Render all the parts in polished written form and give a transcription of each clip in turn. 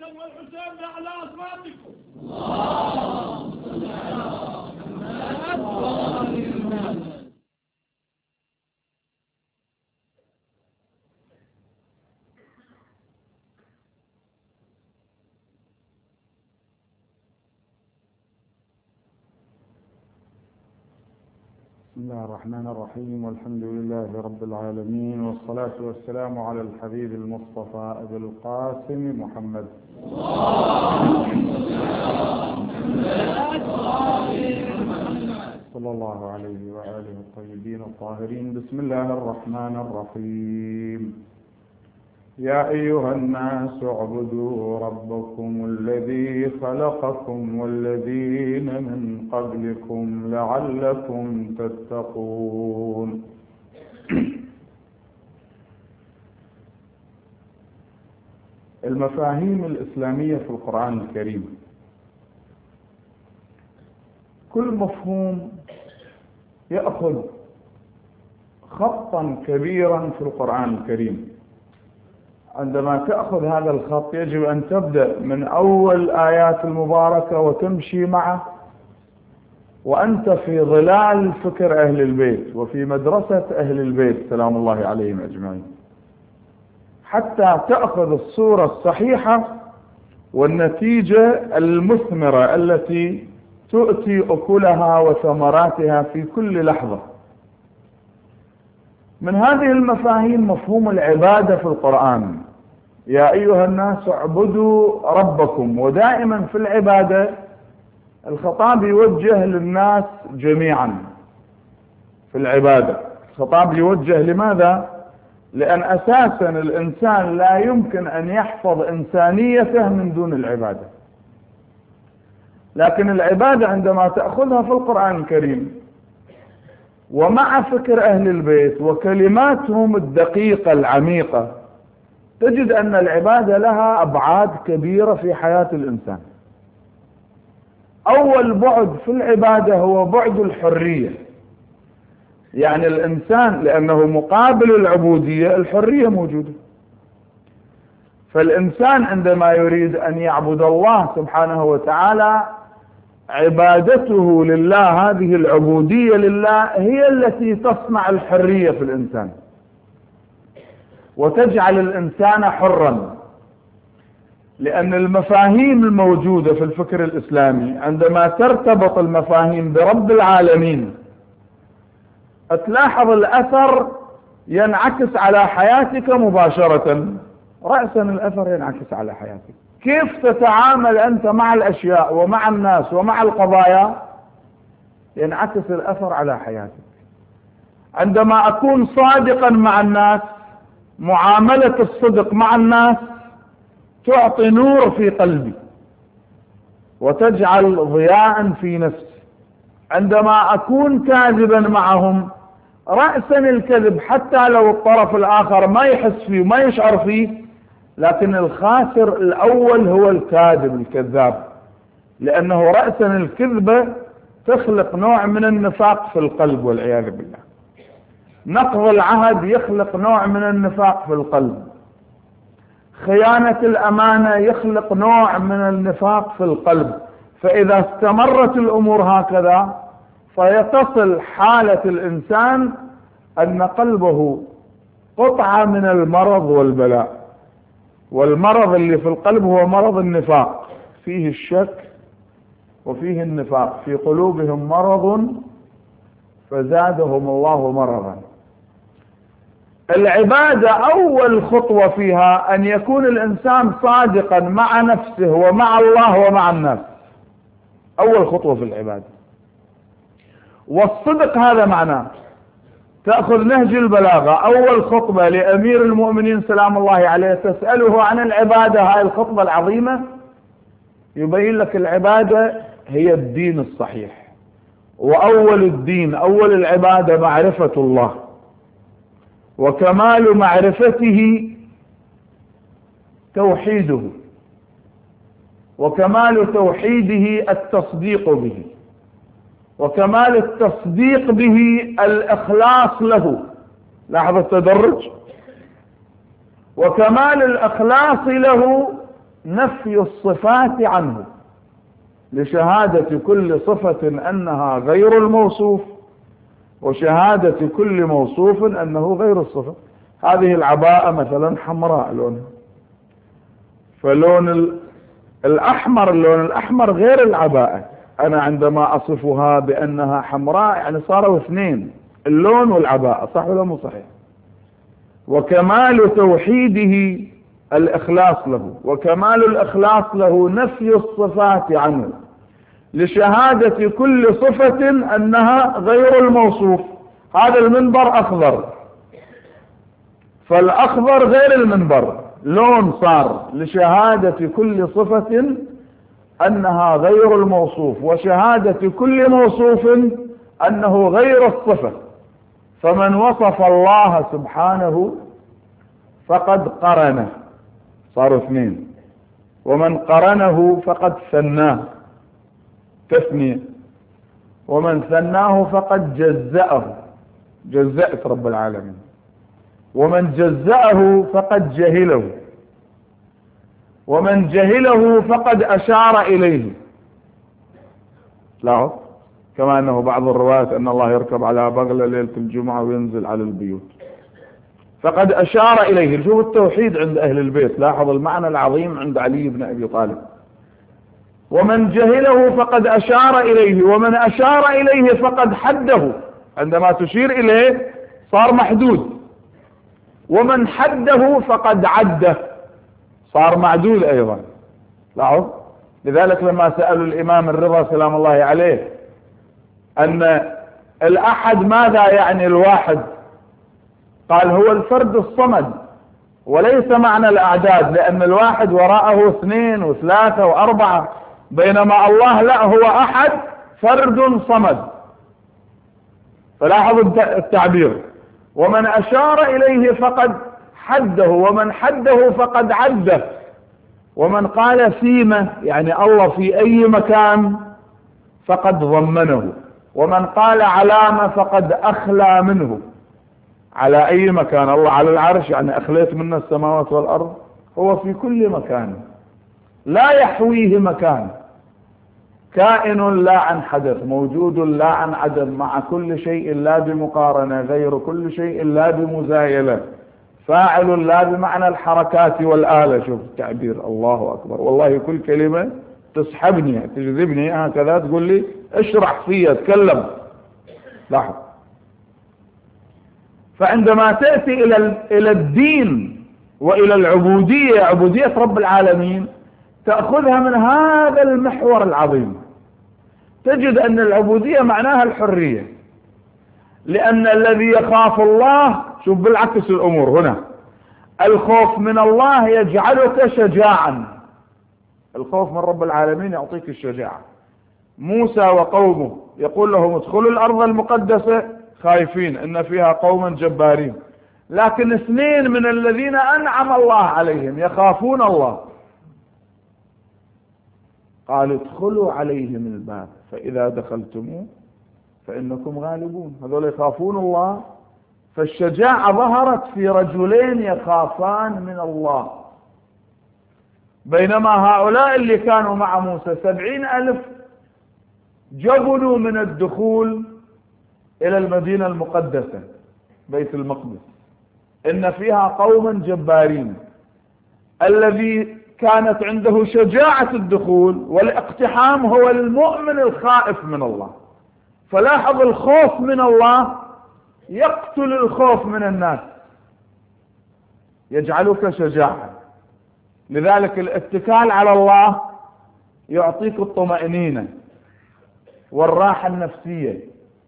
والحسين بأعلى أصواتكم. اللهم صل على محمد وآل محمد. بسم الله الرحمن الرحيم، والحمد لله رب العالمين، والصلاة والسلام على الحبيب المصطفى أبي القاسم محمد. صلى الله عليه وآله الطيبين الطاهرين. بسم الله الرحمن الرحيم. يا أيها الناس اعبدوا ربكم الذي خلقكم والذين من قبلكم لعلكم تتقون. المفاهيم الإسلامية في القرآن الكريم، كل مفهوم يأخذ خطا كبيرا في القرآن الكريم. عندما تأخذ هذا الخط يجب أن تبدأ من أول آيات المباركة وتمشي معه، وأنت في ظلال فكر أهل البيت وفي مدرسة أهل البيت سلام الله عليهم أجمعين، حتى تأخذ الصورة الصحيحة والنتيجة المثمرة التي تؤتي أكلها وثمراتها في كل لحظة. من هذه المفاهيم مفهوم العبادة في القرآن. يا أيها الناس اعبدوا ربكم، ودائما في العبادة الخطاب يوجه للناس جميعا. في العبادة الخطاب يوجه لماذا؟ لأن أساسا الإنسان لا يمكن أن يحفظ إنسانيته من دون العبادة، لكن العبادة عندما تأخذها في القرآن الكريم ومع فكر أهل البيت وكلماتهم الدقيقة العميقة، تجد أن العبادة لها أبعاد كبيرة في حياة الإنسان. أول بعد في العبادة هو بعد الحرية، يعني الإنسان لأنه مقابل العبودية الحرية موجودة، فالإنسان عندما يريد أن يعبد الله سبحانه وتعالى عبادته لله، هذه العبودية لله هي التي تصنع الحرية في الإنسان وتجعل الإنسان حرا. لأن المفاهيم الموجودة في الفكر الإسلامي عندما ترتبط المفاهيم برب العالمين تلاحظ الأثر ينعكس على حياتك مباشرة. رأسا الأثر ينعكس على حياتك، كيف تتعامل أنت مع الأشياء ومع الناس ومع القضايا ينعكس الأثر على حياتك. عندما أكون صادقا مع الناس، معاملة الصدق مع الناس تعطي نور في قلبي وتجعل ضياء في نفسي. عندما أكون كاذبا معهم، رأسا الكذب حتى لو الطرف الآخر ما يحس فيه وما يشعر فيه، لكن الخاسر الأول هو الكاذب الكذاب، لأنه رأسا الكذبة تخلق نوع من النفاق في القلب والعياذ بالله. نقض العهد يخلق نوع من النفاق في القلب. خيانة الأمانة يخلق نوع من النفاق في القلب. فإذا استمرت الأمور هكذا فيتصل حالة الإنسان أن قلبه قطعة من المرض والبلاء. والمرض اللي في القلب هو مرض النفاق، فيه الشك وفيه النفاق، في قلوبهم مرض فزادهم الله مرضا. العبادة أول خطوة فيها أن يكون الإنسان صادقا مع نفسه ومع الله ومع الناس، أول خطوة في العبادة. والصدق هذا معناه تأخذ نهج البلاغة، أول خطبة لأمير المؤمنين سلام الله عليه تسأله عن العبادة، هاي الخطبة العظيمة يبين لك العبادة هي الدين الصحيح، وأول الدين أول العبادة معرفة الله، وكمال معرفته توحيده، وكمال توحيده التصديق به، وكمال التصديق به الإخلاص له. لاحظ التدرج. وكمال الإخلاص له نفي الصفات عنه، لشهادة كل صفة أنها غير الموصوف، وشهادة كل موصوف أنه غير الصفة. هذه العباءة مثلا حمراء لونها، فلون الأحمر، اللون الأحمر غير العباءة. أنا عندما أصفها بأنها حمراء يعني صاروا اثنين، اللون والعباءة، صح ولا مو صحيح؟ وكمال توحيده الإخلاص له، وكمال الإخلاص له نفي الصفات عنه، لشهادة كل صفة أنها غير الموصوف. هذا المنبر أخضر، فالأخضر غير المنبر، لون صار لشهادة كل صفة أنها غير الموصوف، وشهادة كل موصوف أنه غير الصفة. فمن وصف الله سبحانه فقد قرنه، صاروا اثنين، ومن قرنه فقد ثناه، تثنية، ومن ثناه فقد جزأه، جزأت رب العالمين، ومن جزأه فقد جهله، ومن جهله فقد أشار إليه. لاحظ كما أنه بعض الروايات أن الله يركب على بغلة ليلة الجمعة وينزل على البيوت، فقد أشار إليه. شوف التوحيد عند أهل البيت، لاحظ المعنى العظيم عند علي بن أبي طالب. ومن جهله فقد أشار إليه، ومن أشار إليه فقد حده، عندما تشير إليه صار محدود، ومن حده فقد عده، صار معدود أيضا. لاحظ. لذلك لما سألوا الإمام الرضا سلام الله عليه أن الأحد ماذا يعني الواحد، قال هو الفرد الصمد، وليس معنى الأعداد، لأن الواحد وراءه اثنين وثلاثة وأربعة، بينما الله لا، هو أحد فرد صمد. فلاحظ التعبير. ومن أشار إليه فقد حده، ومن حده فقد عده، ومن قال فيما يعني الله في أي مكان فقد ضمنه، ومن قال علامة فقد أخلى منه. على أي مكان، الله على العرش يعني أخليت منه السماوات والأرض، هو في كل مكان لا يحويه مكان، كائن لا عن حدث، موجود لا عن عدم، مع كل شيء لا بمقارنة، غير كل شيء لا بمزايلة، فاعل لا بمعنى الحركات والآلة. شوف التعبير، الله أكبر. والله كل كلمة تسحبني تجذبني هكذا، تقول لي اشرح فيها، اتكلم. لاحظ. فعندما تأتي إلى الدين وإلى العبودية، عبودية رب العالمين، تأخذها من هذا المحور العظيم، تجد أن العبودية معناها الحرية، لأن الذي يخاف الله، شوف بالعكس الأمور هنا، الخوف من الله يجعلك شجاعا، الخوف من رب العالمين يعطيك الشجاعة. موسى وقومه يقول لهم ادخلوا الأرض المقدسة خايفين إن فيها قوما جبارين، لكن اثنين من الذين أنعم الله عليهم يخافون الله، قالوا ادخلوا عليهم الباب فإذا دخلتموه فإنكم غالبون. هذول يخافون الله، فالشجاعة ظهرت في رجلين يخافان من الله، بينما هؤلاء اللي كانوا مع موسى 70,000 جبنوا من الدخول إلى المدينة المقدسة بيت المقدس، إن فيها قوما جبارين. الذي كانت عنده شجاعة الدخول والاقتحام هو المؤمن الخائف من الله. فلاحظ الخوف من الله يقتل الخوف من الناس، يجعلك شجاعا. لذلك الاتكال على الله يعطيك الطمأنينة والراحة النفسية.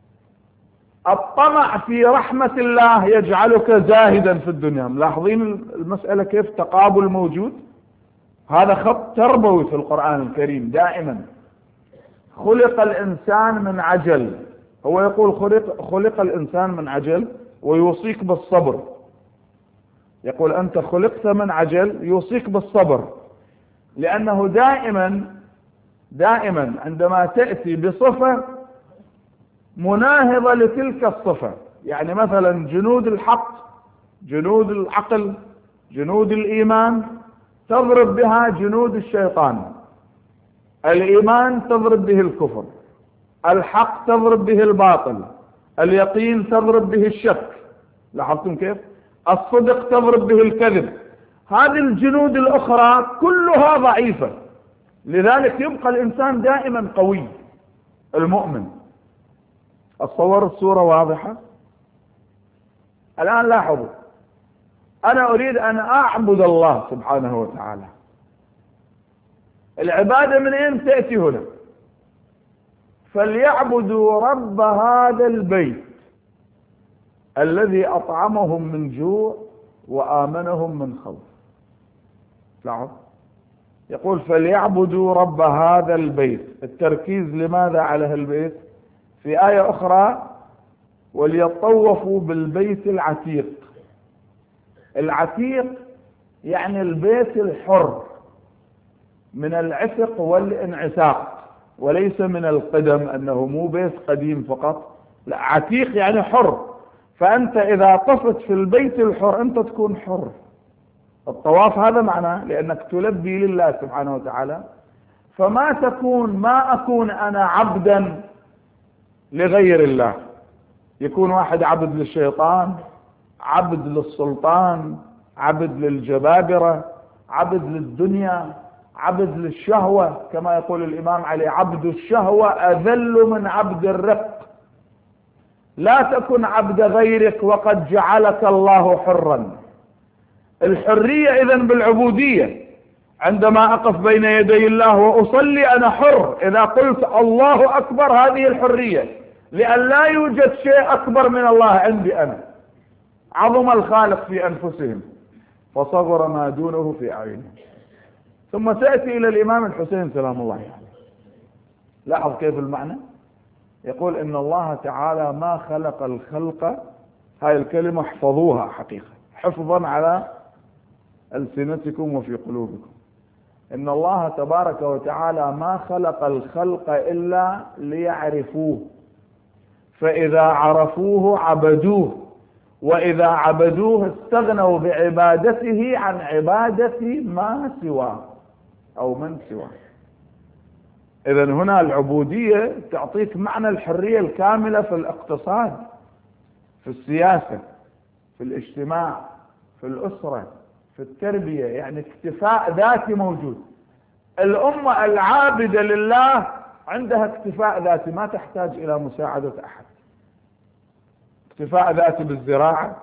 الطمع في رحمة الله يجعلك زاهدا في الدنيا. ملاحظين المسألة كيف تقابل موجود؟ هذا خط تربوي في القرآن الكريم دائما. خلق الإنسان من عجل، هو يقول خلق الإنسان من عجل ويوصيك بالصبر، يقول أنت خلقت من عجل، يوصيك بالصبر، لأنه دائما عندما تأتي بصفة مناهضة لتلك الصفة، يعني مثلا جنود الحق، جنود العقل، جنود الإيمان، تضرب بها جنود الشيطان، الإيمان تضرب به الكفر، الحق تضرب به الباطل، اليقين تضرب به الشك، لاحظتم كيف؟ الصدق تضرب به الكذب. هذه الجنود الأخرى كلها ضعيفة، لذلك يبقى الإنسان دائما قوي المؤمن. أتصور الصورة واضحة؟ الآن لاحظوا، أنا أريد أن أعبد الله سبحانه وتعالى. العبادة من أين تأتي هنا؟ فليعبدوا رب هذا البيت الذي أطعمهم من جوع وآمنهم من خوف. لاحظ، يقول فليعبدوا رب هذا البيت. التركيز لماذا على البيت؟ في آية أخرى وليطوفوا بالبيت العتيق. العتيق يعني البيت الحر من العتق والانعتاق، وليس من القدم، أنه مو بيت قديم فقط، لا، عتيق يعني حر. فأنت إذا طفت في البيت الحر أنت تكون حر. الطواف هذا معناه، لأنك تلبي لله سبحانه وتعالى. فما أكون أنا عبدا لغير الله. يكون واحد عبد للشيطان، عبد للسلطان، عبد للجبابرة، عبد للدنيا، عبد للشهوة، كما يقول الإمام علي عبد الشهوة أذل من عبد الرق. لا تكن عبد غيرك وقد جعلك الله حرا. الحرية إذن بالعبودية. عندما أقف بين يدي الله وأصلي أنا حر. إذا قلت الله أكبر هذه الحرية، لأن لا يوجد شيء أكبر من الله عندي أنا. عظم الخالق في أنفسهم فصغر ما دونه في أعينهم. ثم تأتي إلى الإمام الحسين سلام الله عليه. لاحظ كيف المعنى. يقول إن الله تعالى ما خلق الخلق. هاي الكلمة احفظوها حقيقة، حفظا على ألسنتكم وفي قلوبكم. إن الله تبارك وتعالى ما خلق الخلق إلا ليعرفوه، فإذا عرفوه عبدوه، وإذا عبدوه استغنوا بعبادته عن عبادة ما سواه أو من سواه. إذن هنا العبودية تعطيك معنى الحرية الكاملة في الاقتصاد، في السياسة، في الاجتماع، في الأسرة، في التربية، يعني اكتفاء ذاتي موجود. الأمة العابدة لله عندها اكتفاء ذاتي، ما تحتاج إلى مساعدة أحد. اكتفاء ذاتي بالزراعة،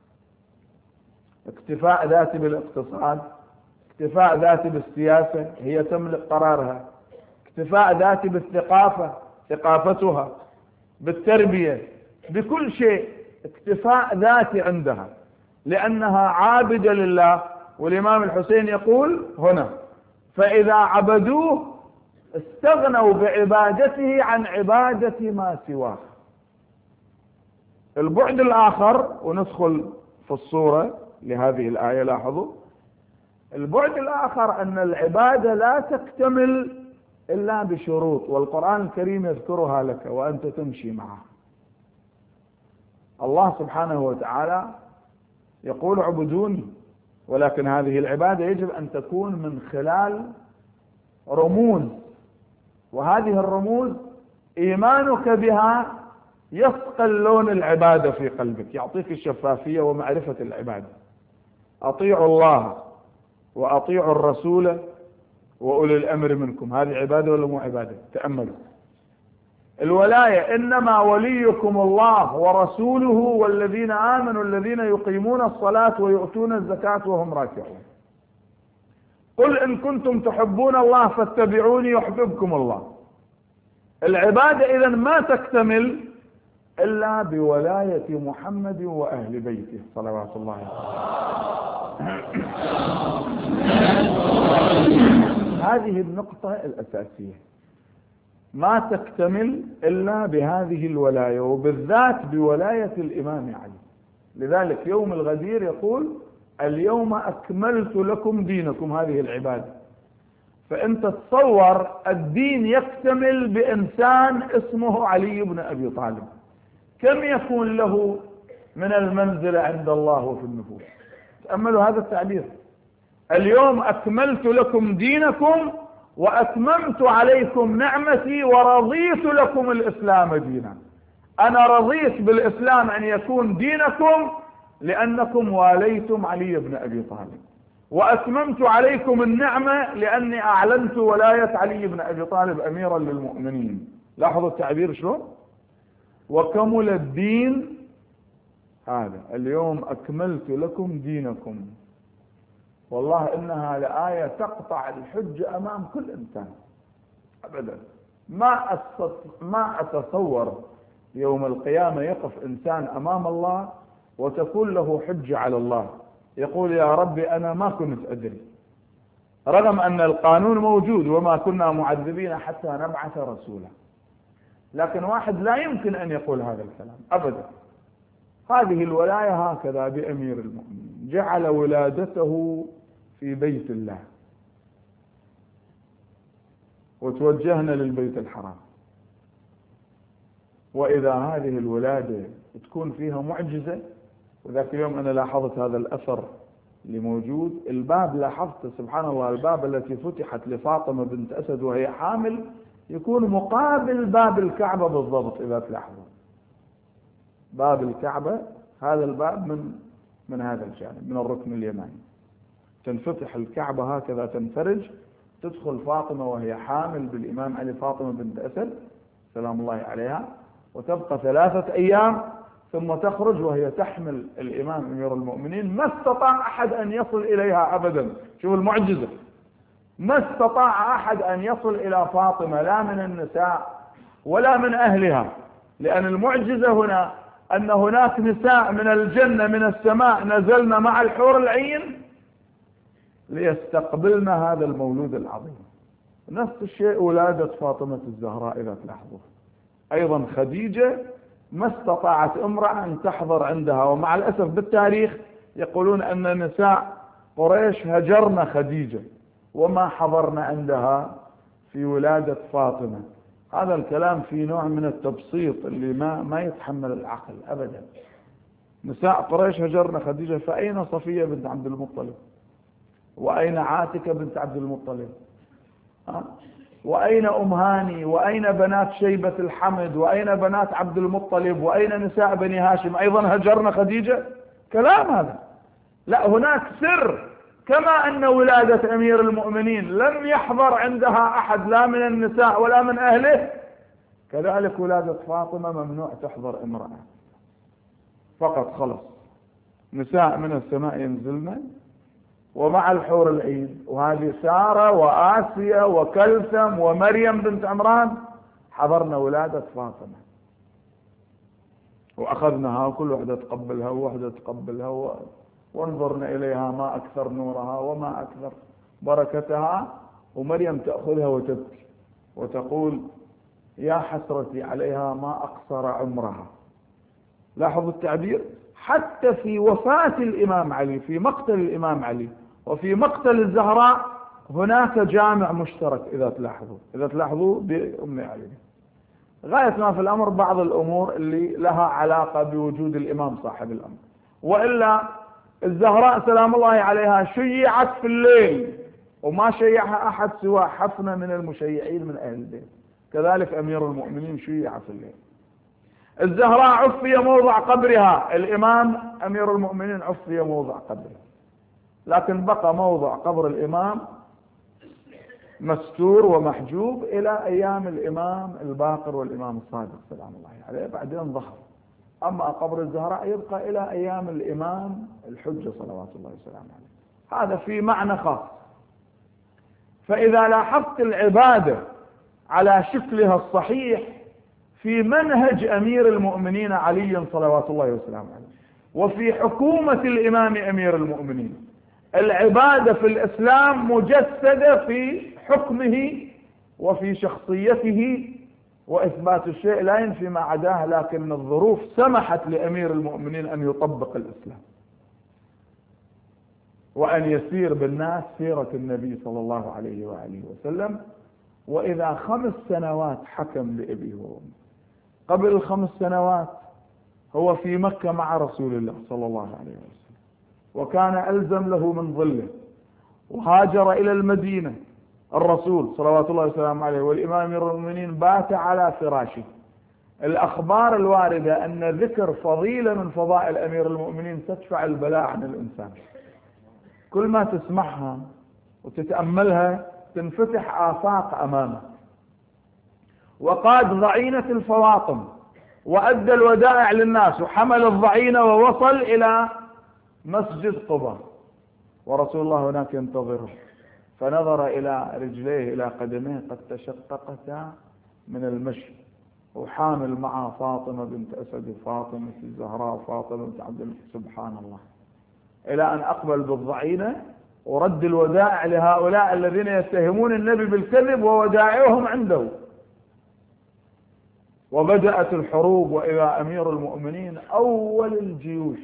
اكتفاء ذاتي بالاقتصاد، اكتفاء ذاتي بالسياسة، هي تملك قرارها، اكتفاء ذاتي بالثقافة، ثقافتها، بالتربية، بكل شيء اكتفاء ذاتي عندها، لأنها عابدة لله. والإمام الحسين يقول هنا فإذا عبدوه استغنوا بعبادته عن عبادة ما سواه. البعد الآخر، وندخل في الصورة لهذه الآية، لاحظوا البعد الآخر أن العبادة لا تكتمل إلا بشروط، والقرآن الكريم يذكرها لك وأنت تمشي معه. الله سبحانه وتعالى يقول اعبدوني، ولكن هذه العبادة يجب أن تكون من خلال رموز، وهذه الرموز إيمانك بها يصقل لون العبادة في قلبك، يعطيك الشفافية ومعرفة العبادة. أطيعوا الله وأطيعوا الرسول وأولي الأمر منكم. هذه عبادة ولا مو عبادة؟ تأملوا. الولاية إنما وليكم الله ورسوله والذين آمنوا الذين يقيمون الصلاة ويؤتون الزكاة وهم راكعون. قل إن كنتم تحبون الله فاتبعوني يحببكم الله. العبادة إذن ما تكتمل إلا بولاية محمد وأهل بيته صلوات الله عليه. هذه النقطة الأساسية، ما تكتمل إلا بهذه الولاية، وبالذات بولاية الإمام علي. لذلك يوم الغدير يقول اليوم أكملت لكم دينكم، هذه العبادة. فأنت تصور الدين يكتمل بإنسان اسمه علي بن أبي طالب، كم يكون له من المنزلة عند الله وفي النفوس؟ تأملوا هذا التعبير. اليوم أكملت لكم دينكم وأتممت عليكم نعمتي ورضيت لكم الإسلام دينا. أنا رضيت بالإسلام أن يكون دينكم لأنكم واليتم علي بن أبي طالب، وأتممت عليكم النعمة لأني أعلنت ولاية علي بن أبي طالب أميرا للمؤمنين. لاحظوا التعبير شلون؟ وكمل الدين هذا اليوم أكملت لكم دينكم. والله إنها لآية تقطع الحجة أمام كل إنسان أبدا. ما أتصور يوم القيامة يقف إنسان أمام الله وتكون له حجة على الله يقول يا ربي أنا ما كنت أدري، رغم أن القانون موجود وما كنا معذبين حتى نبعث رسولا، لكن واحد لا يمكن أن يقول هذا الكلام أبدا. هذه الولاية هكذا بأمير المؤمنين، جعل ولادته في بيت الله وتوجهنا للبيت الحرام، وإذا هذه الولادة تكون فيها معجزة. وذاك اليوم أنا لاحظت هذا الأثر اللي موجود، الباب لاحظت سبحان الله الباب التي فتحت لفاطمة بنت أسد وهي حامل يكون مقابل باب الكعبة بالضبط. إذا تلاحظوا باب الكعبة هذا الباب من هذا الجانب من الركن اليماني، تنفتح الكعبة هكذا تنفرج، تدخل فاطمة وهي حامل بالإمام علي فاطمة بنت أسد سلام الله عليها، وتبقى 3 أيام ثم تخرج وهي تحمل الإمام أمير المؤمنين. ما استطاع أحد أن يصل إليها أبدا. شوف المعجزة، ما استطاع أحد أن يصل إلى فاطمة لا من النساء ولا من أهلها، لأن المعجزة هنا أن هناك نساء من الجنة من السماء نزلن مع الحور العين ليستقبلن هذا المولود العظيم. نفس الشيء ولادة فاطمة الزهراء إذا تلاحظوا، أيضا خديجة ما استطاعت امرأة أن تحضر عندها، ومع الأسف بالتاريخ يقولون أن نساء قريش هجرن خديجة وما حضرن عندها في ولادة فاطمة. هذا الكلام في نوع من التبسيط اللي ما يتحمل العقل أبدا. نساء قريش هجرن خديجة، فأين صفية بنت عبد المطلب؟ وأين عاتكة بنت عبد المطلب؟ وأين أم هاني؟ وأين بنات شيبة الحمد؟ وأين بنات عبد المطلب؟ وأين نساء بني هاشم؟ أيضا هجرن خديجة؟ كلام هذا. لا، هناك سر. كما أن ولادة أمير المؤمنين لم يحضر عندها أحد لا من النساء ولا من أهله، كذلك ولادة فاطمة ممنوع تحضر امرأة، فقط خلص نساء من السماء ينزلن ومع الحور العين. وهذه سارة وآسيا وكلثم ومريم بنت عمران حضرنا ولادة فاطمة وأخذناها، كل واحدة تقبلها وواحدة تقبلها وانظرنا إليها ما أكثر نورها وما أكثر بركتها. ومريم تأخذها وتبكي وتقول يا حسرتي عليها ما أقصر عمرها. لاحظوا التعبير. حتى في وفاة الإمام علي، في مقتل الإمام علي وفي مقتل الزهراء هناك جامع مشترك. إذا تلاحظوا بأم علي غاية ما في الأمر بعض الأمور اللي لها علاقة بوجود الإمام صاحب الأمر، وإلا الزهراء سلام الله عليها شيعت في الليل وما شيعها أحد سوى حفنة من المشيعين من أهل البيت. كذلك أمير المؤمنين شيع في الليل. الزهراء عفي موضع قبرها، الإمام أمير المؤمنين عفي موضع قبره، لكن بقى موضع قبر الإمام مستور ومحجوب إلى أيام الإمام الباقر والإمام الصادق سلام الله عليه، بعدين ظهر. أما قبر الزهراء يبقى إلى أيام الإمام الحجة صلوات الله وسلامه عليه. هذا في معنى خاص. فإذا لاحظت العبادة على شكلها الصحيح في منهج أمير المؤمنين علي صلوات الله وسلامه عليه وفي حكومة الإمام أمير المؤمنين، العبادة في الإسلام مجسدة في حكمه وفي شخصيته، وإثبات الشيء لا ينفي ما عداه، لكن الظروف سمحت لأمير المؤمنين أن يطبق الإسلام وأن يسير بالناس سيرة النبي صلى الله عليه وآله وسلم. وإذا 5 سنوات حكم لأبيه وأمه، قبل 5 سنوات هو في مكة مع رسول الله صلى الله عليه وسلم، وكان ألزم له من ظله، وهاجر إلى المدينة الرسول صلوات الله وسلامه عليه والإمام أمير المؤمنين بات على فراشه. الأخبار الواردة أن ذكر فضيلة من فضائل أمير المؤمنين تدفع البلاء عن الإنسان. كل ما تسمعها وتتأملها تنفتح آفاق أمامك. وقاد ضعينة الفواطم وأدى الودائع للناس وحمل الضعينة ووصل إلى مسجد قباء، ورسول الله هناك ينتظره، فنظر إلى رجليه إلى قدميه قد تشققتا من المشي، وحامل مع فاطمة بنت أسد فاطمة الزهراء فاطمة بنت عبد الله، سبحان الله، إلى أن أقبل بالضعينة ورد الودائع لهؤلاء الذين يتهمون النبي بالكذب وودائعهم عنده. وبدأت الحروب، وإذا أمير المؤمنين أول الجيوش،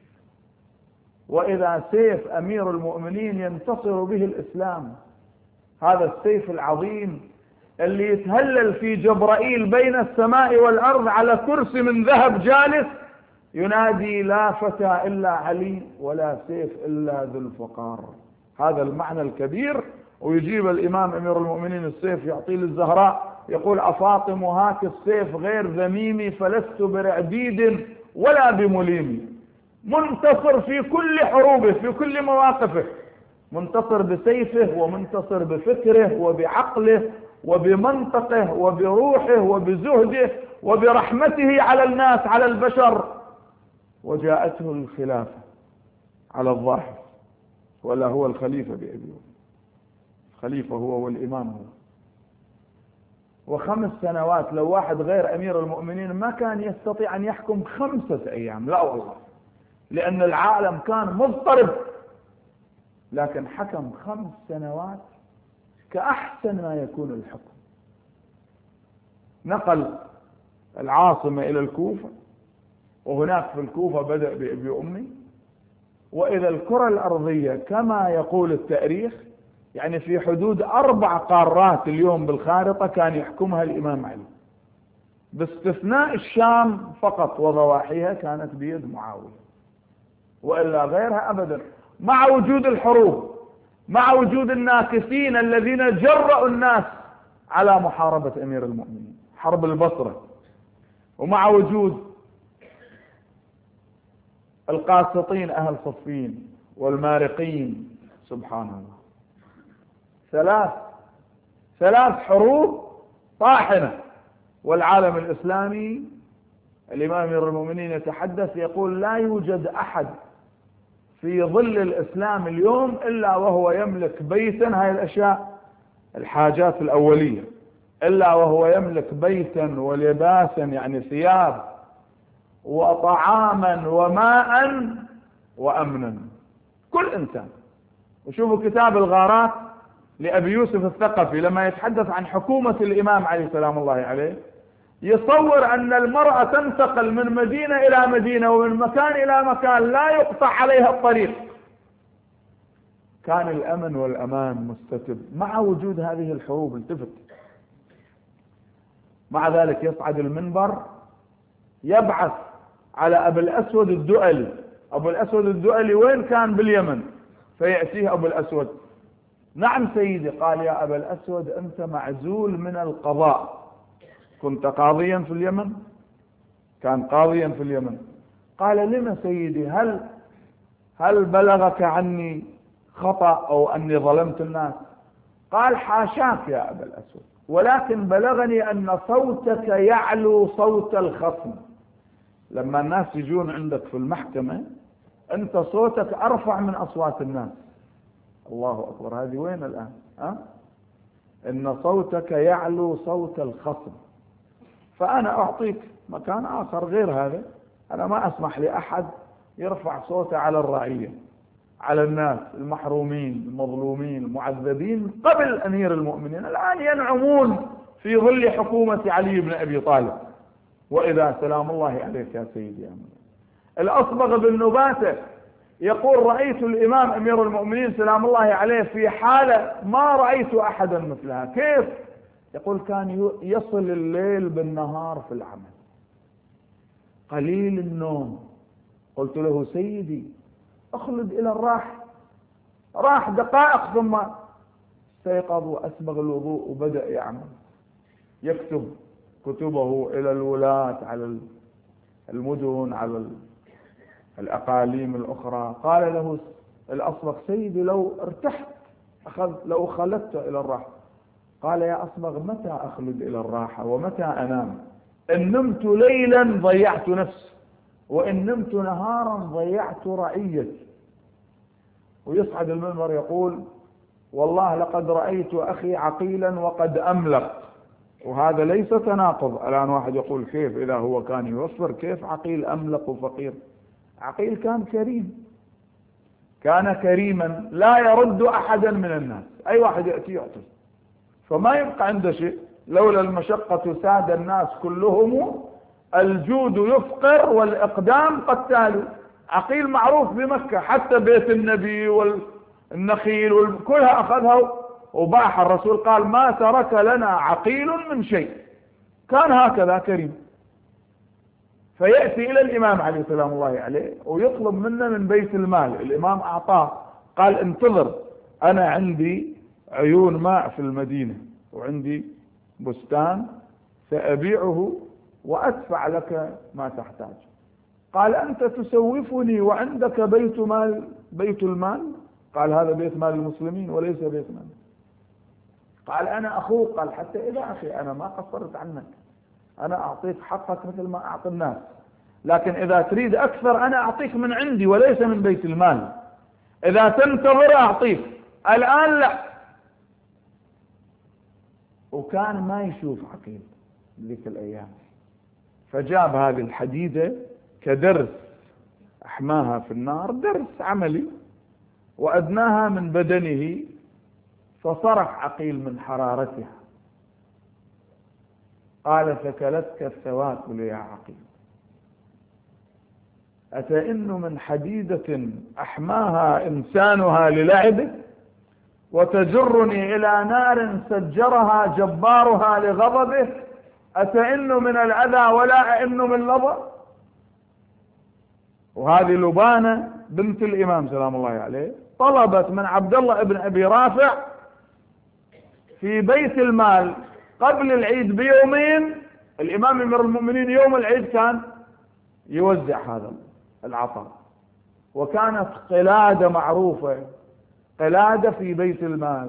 وإذا سيف أمير المؤمنين ينتصر به الإسلام، هذا السيف العظيم اللي يتهلل في جبرائيل بين السماء والأرض على كرسي من ذهب جالس ينادي لا فتى إلا علي ولا سيف إلا ذو الفقار. هذا المعنى الكبير. ويجيب الإمام أمير المؤمنين السيف يعطيه للزهراء، يقول أفاطم هاك السيف غير ذميمي فلست برعديد ولا بمليمي، منتصر في كل حروبه في كل مواقفه، منتصر بسيفه ومنتصر بفكره وبعقله وبمنطقه وبروحه وبزهده وبرحمته على الناس على البشر. وجاءته الخلافة على الظاهر، ولا هو الخليفة بأبيه، الخليفة هو والإمام هو. و5 سنوات لو واحد غير أمير المؤمنين ما كان يستطيع أن يحكم 5 أيام، لا والله، لأن العالم كان مضطرب، لكن حكم 5 سنوات كأحسن ما يكون الحكم. نقل العاصمة إلى الكوفة، وهناك في الكوفة بدأ بأبي أمي، وإذا الكرة الأرضية كما يقول التاريخ يعني في حدود 4 قارات اليوم بالخارطة كان يحكمها الإمام علي، باستثناء الشام فقط وضواحيها كانت بيد معاوية، وإلا غيرها أبدا. مع وجود الحروب، مع وجود الناكثين الذين جرأوا الناس على محاربة أمير المؤمنين، حرب البصرة، ومع وجود القاسطين أهل صفين والمارقين، سبحان الله، 3 حروب طاحنة. والعالم الإسلامي الإمام أمير المؤمنين يتحدث يقول لا يوجد أحد في ظل الإسلام اليوم إلا وهو يملك بيتا، هاي الأشياء الحاجات الأولية، إلا وهو يملك بيتا ولباسا يعني ثياب وطعاما وماء وأمنا، كل إنسان. وشوفوا كتاب الغارات لأبي يوسف الثقفي لما يتحدث عن حكومة الإمام علي سلام الله عليه، يصور أن المرأة تنتقل من مدينة إلى مدينة ومن مكان إلى مكان لا يقطع عليها الطريق. كان الأمن والأمان مستتب مع وجود هذه الحروب. التفت، مع ذلك يصعد المنبر يبعث على أبو الأسود الدؤلي. أبو الأسود الدؤلي وين كان؟ باليمن. فيأتيه أبو الأسود، نعم سيدي. قال يا أبا الأسود أنت معزول من القضاء، كنت قاضيا في اليمن؟ كان قاضيا في اليمن. قال لما سيدي؟ هل بلغك عني خطأ أو أني ظلمت الناس؟ قال حاشاك يا أبا الأسود، ولكن بلغني أن صوتك يعلو صوت الخصم. لما الناس يجون عندك في المحكمة أنت صوتك أرفع من أصوات الناس. الله أكبر، هذه وين الآن؟ إن صوتك يعلو صوت الخصم. فأنا أعطيك مكان آخر غير هذا، أنا ما أسمح لأحد يرفع صوته على الرعية، على الناس المحرومين المظلومين المعذبين قبل أمير المؤمنين. الآن ينعمون في ظل حكومة علي بن أبي طالب. وإذا سلام الله عليك يا سيدي يا من. الأصبغ بالنباتة يقول رأيت الإمام أمير المؤمنين سلام الله عليه في حالة ما رأيت أحدا مثلها. كيف؟ يقول كان يصل الليل بالنهار في العمل، قليل النوم. قلت له سيدي اخلد إلى الراحة، راح دقائق ثم استيقظ وأسبغ الوضوء وبدأ يعمل يكتب كتبه إلى الولاة على المدن على الأقاليم الأخرى. قال له الأصبغ: سيدي لو ارتحت لو خلدت إلى الراحة. قال: يا أصبغ متى أخلد إلى الراحة ومتى أنام؟ إن نمت ليلا ضيعت نفسي، وإن نمت نهارا ضيعت رعيتي. ويصعد المنبر يقول: والله لقد رأيت أخي عقيلا وقد أملق. وهذا ليس تناقض. الآن واحد يقول: كيف إذا هو كان يوفر كيف عقيل أملق وفقير؟ عقيل كان كريم، كان كريما لا يرد أحدا من الناس، أي واحد يأتي يعطي، فما يبقى عنده شيء. لولا المشقة ساد الناس كلهم، الجود يفقر والإقدام قتال. عقيل معروف بمكة، حتى بيت النبي والنخيل كلها أخذها وباح. الرسول قال: ما ترك لنا عقيل من شيء. كان هكذا كريم. فيأتي إلى الإمام عليه سلام الله عليه ويطلب منا من بيت المال. الإمام أعطاه، قال: انتظر، أنا عندي عيون ماء في المدينة وعندي بستان سأبيعه وأدفع لك ما تحتاج. قال: أنت تسوفني وعندك بيت المال؟ قال: هذا بيت مال المسلمين وليس بيت مال. قال: أنا أخوك. قال: حتى إذا أخي أنا ما قصرت عنك، أنا أعطيك حقك مثل ما أعطي الناس، لكن إذا تريد أكثر أنا أعطيك من عندي وليس من بيت المال. إذا تنتظر أعطيك، الآن لا. وكان ما يشوف عقيل ذيك الأيام، فجاب هذه الحديدة كدرس أحماها في النار، درس عملي، وأدناها من بدنه، فصرخ عقيل من حرارتها. قال: ثكلتك الثواكل يا عقيل، أتئن من حديدة أحماها إنسانها للعبه، وتجرني إلى نار سجرها جبارها لغضبه، أتئن من الأذى ولا أئن من لظى. وهذه لبانة بنت الإمام سلام الله عليه طلبت من عبد الله ابن أبي رافع في بيت المال قبل العيد بيومين. الإمام أمير المؤمنين يوم العيد كان يوزع هذا العطاء، وكانت قلادة معروفة، قلادة في بيت المال.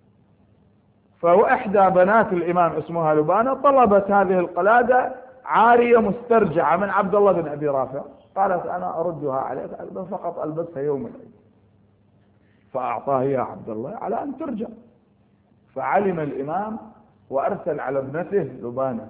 فإحدى بنات الإمام اسمها لبانة طلبت هذه القلادة عارية مسترجعة من عبد الله بن أبي رافع. قالت: أنا أردها عليك فقط ألبسها يوم العيد. فأعطاه يا عبد الله على أن ترجع. فعلم الإمام وأرسل على ابنته لبانة،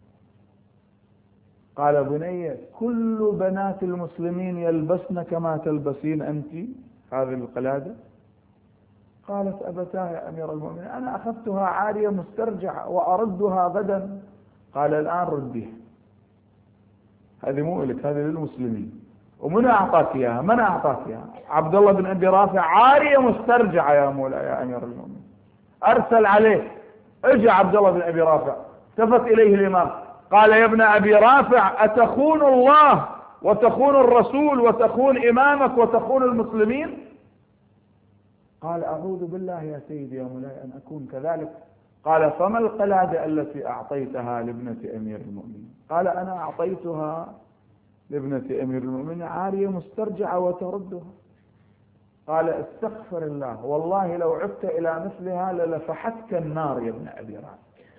قال: بني، كل بنات المسلمين يلبسن كما تلبسين أنت هذه القلادة؟ قالت: أبتاه يا أمير المؤمنين، أنا أخذتها عارية مسترجعة وأردها غدا. قال: الآن رديها، هذه مو لك، هذه للمسلمين. ومن أعطاك إياها؟ من أعطاك إياها؟ عبد الله بن أبي رافع، عارية مسترجعة يا مولاي يا أمير المؤمنين. أرسل عليه، اجى عبد الله بن أبي رافع، التفت إليه الإمام قال: يا ابن أبي رافع، أتخون الله وتخون الرسول وتخون إمامك وتخون المسلمين؟ قال: أعوذ بالله يا سيدي يا مولاي أن أكون كذلك. قال: فما القلادة التي أعطيتها لابنة أمير المؤمنين؟ قال: أنا أعطيتها لابنة أمير المؤمنين عارية مسترجعة وتردها. قال: استغفر الله، والله لو عدت إلى مثلها للفحتك النار يا ابن أبي رافع.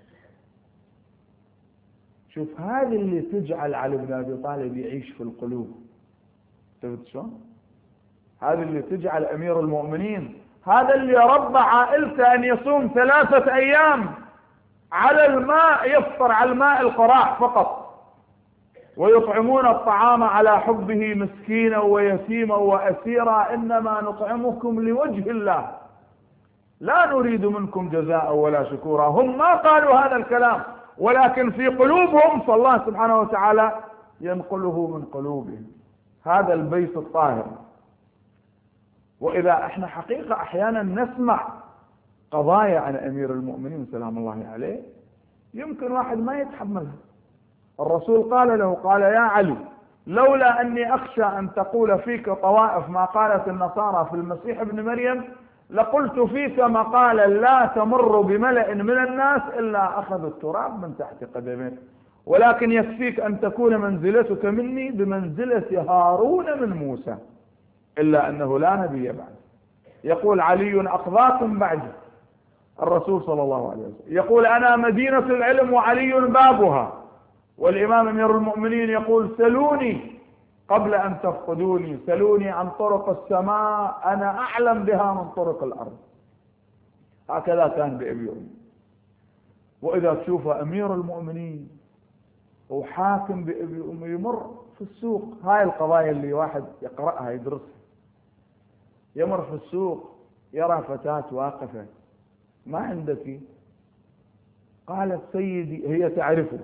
شوف، هذه اللي تجعل علي بن أبي طالب يعيش في القلوب. شفت شلون؟ هذه اللي تجعل أمير المؤمنين، هذا اللي ربى عائلته أن يصوم 3 أيام على الماء، يفطر على الماء القراح فقط، ويطعمون الطعام على حبه مسكينا ويتيما وأسيرا، إنما نطعمكم لوجه الله لا نريد منكم جزاء ولا شكورا. هم ما قالوا هذا الكلام، ولكن في قلوبهم، فالله سبحانه وتعالى ينقله من قلوبهم. هذا البيت الطاهر. وإذا احنا حقيقة أحيانا نسمع قضايا عن أمير المؤمنين سلام الله عليه يمكن واحد ما يتحملها. الرسول قال له، قال: يا علي، لولا أني أخشى أن تقول فيك طوائف ما قالت النصارى في المسيح ابن مريم لقلت فيك مقالا لا تمر بملأ من الناس إلا أخذوا التراب من تحت قدميك، ولكن يكفيك أن تكون منزلتك مني بمنزلة هارون من موسى، إلا أنه لا نبي بعد. يقول علي أقضاكم بعدي، الرسول صلى الله عليه وسلم يقول أنا مدينة العلم وعلي بابها، والإمام أمير المؤمنين يقول سلوني قبل أن تفقدوني، سلوني عن طرق السماء أنا أعلم بها من طرق الأرض. هكذا كان بأبي أمي. وإذا تشوف أمير المؤمنين وحاكم بأبي أمي يمر في السوق، هاي القضايا اللي واحد يقرأها يدرسها، يمر في السوق يرى فتاة واقفة، ما عندك؟ قالت سيدي، هي تعرفه،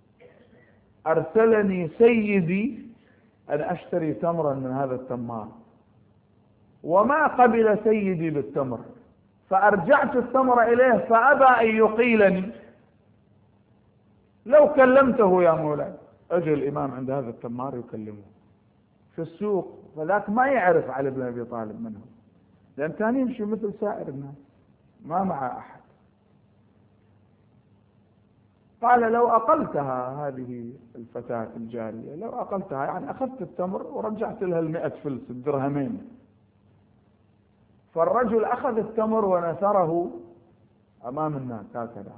أرسلني سيدي أن أشتري تمرا من هذا التمار، وما قبل سيدي بالتمر، فأرجعت التمر إليه فأبى أن يقيلني، لو كلمته يا مولاي. أجل الإمام عند هذا التمار يكلمه في السوق، فذاك ما يعرف علي بن أبي طالب منه، لأن كان يمشي مثل سائر الناس ما مع أحد. قال لو أقلتها هذه الفتاة الجارية، لو أقلتها يعني أخذت التمر ورجعت لها 100 فلس الدرهمين. فالرجل أخذ التمر ونثره أمام الناس هكذا،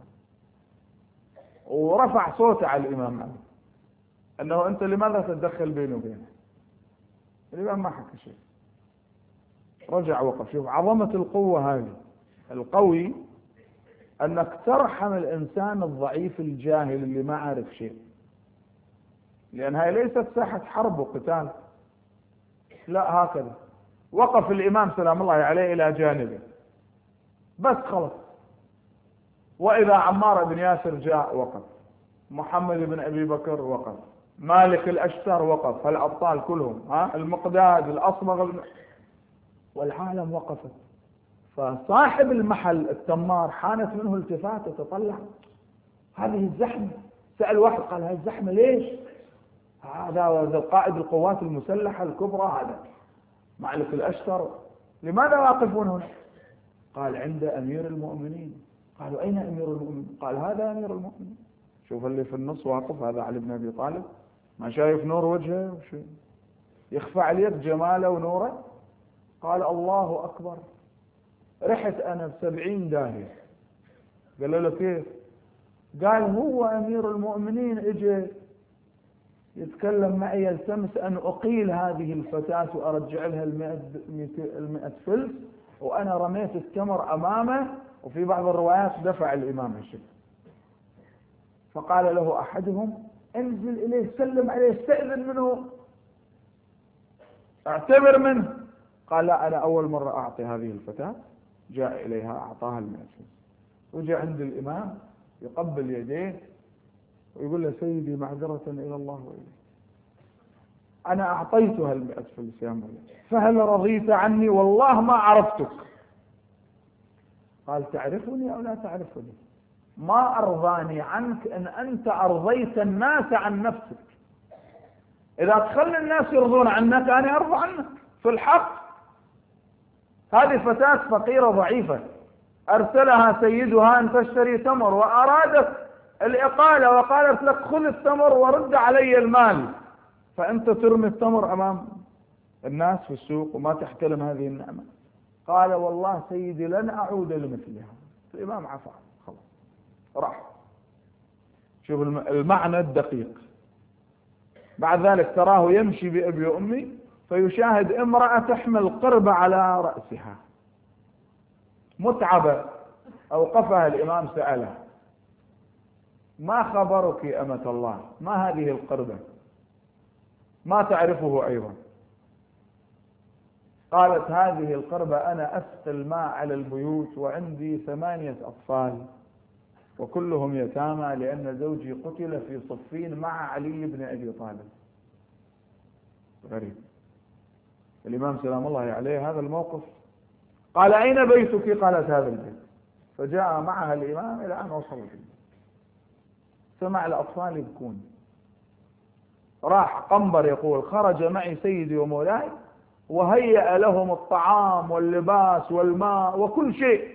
ورفع صوته على الإمام علي أنه أنت لماذا تتدخل بينه وبينه؟ الإمام ما حكى شيء، رجع وقف. شوف عظمة القوة هذه. القوي أنك ترحم الإنسان الضعيف الجاهل اللي ما عارف شيء، لأن هاي ليست ساحة حرب وقتال، لا، هكذا وقف الإمام سلام الله عليه إلى جانبه بس خلص. وإذا عمار بن ياسر جاء وقف، محمد بن أبي بكر وقف، مالك الأشتر وقف، هالأبطال كلهم، المقداد، الأصبغ، والعالم وقفت. فصاحب المحل التمار حانت منه التفاتة، تطلع هذه الزحمة، سأل واحد قال هذه الزحمة ليش؟ هذا قائد القوات المسلحة الكبرى، هذا مالك الأشتر، لماذا واقفون هنا؟ قال عند أمير المؤمنين. قالوا أين أمير المؤمنين؟ قال هذا أمير المؤمنين، شوف اللي في النص واقف، هذا علي بن أبي طالب، ما شايف نور وجهه وشيء يخفى عليك جماله ونوره؟ قال الله أكبر، رحت أنا ب70 داهية. قال له كيف؟ قال هو أمير المؤمنين اجى يتكلم معي، يلتمس أن أقيل هذه الفتاة وأرجع لها 100 فلس، وأنا رميت التمر أمامه، وفي بعض الروايات دفع الإمام الشيخ. فقال له أحدهم انزل إليه، سلم عليه، استأذن منه، اعتبر منه. قال لا، أنا أول مرة أعطي هذه الفتاة. جاء إليها أعطاها 100 فلس، وجاء عند الإمام يقبل يديه ويقول له سيدي معذرة إلى الله وإليك، أنا أعطيتها 100 فلس يا مولاي، فهل رضيت عني؟ والله ما عرفتك. قال تعرفني أو لا تعرفني؟ ما أرضاني عنك أن أنت أرضيت الناس عن نفسك. إذا تخلي الناس يرضون عنك أنا أرضى عنك في الحق. هذه فتاة فقيرة ضعيفة أرسلها سيدها أن تشتري تمر، وأرادت الإقالة وقالت لك خذ التمر ورد علي المال، فأنت ترمي التمر أمام الناس في السوق وما تحترم هذه النعمة. قال والله سيدي لن أعود لمثلها. الإمام عفا، خلاص راح. شوف المعنى الدقيق. بعد ذلك تراه يمشي بأبي أمي فيشاهد امرأة تحمل قربة على رأسها متعبة، أوقفها الإمام سألها ما خبرك أمة الله؟ ما هذه القربة؟ ما تعرفه أيضا؟ قالت هذه القربة أنا أسقي الماء على البيوت وعندي 8 أطفال وكلهم يتامى، لأن زوجي قتل في صفين مع علي بن أبي طالب. غريب. الإمام سلام الله عليه هذا الموقف قال أين بيتك؟ قالت هذا البيت. فجاء معها الإمام إلى أن وصل البيت، سمع الأطفال يبكون، راح قنبر يقول خرج معي سيدي ومولاي وهيأ لهم الطعام واللباس والماء وكل شيء.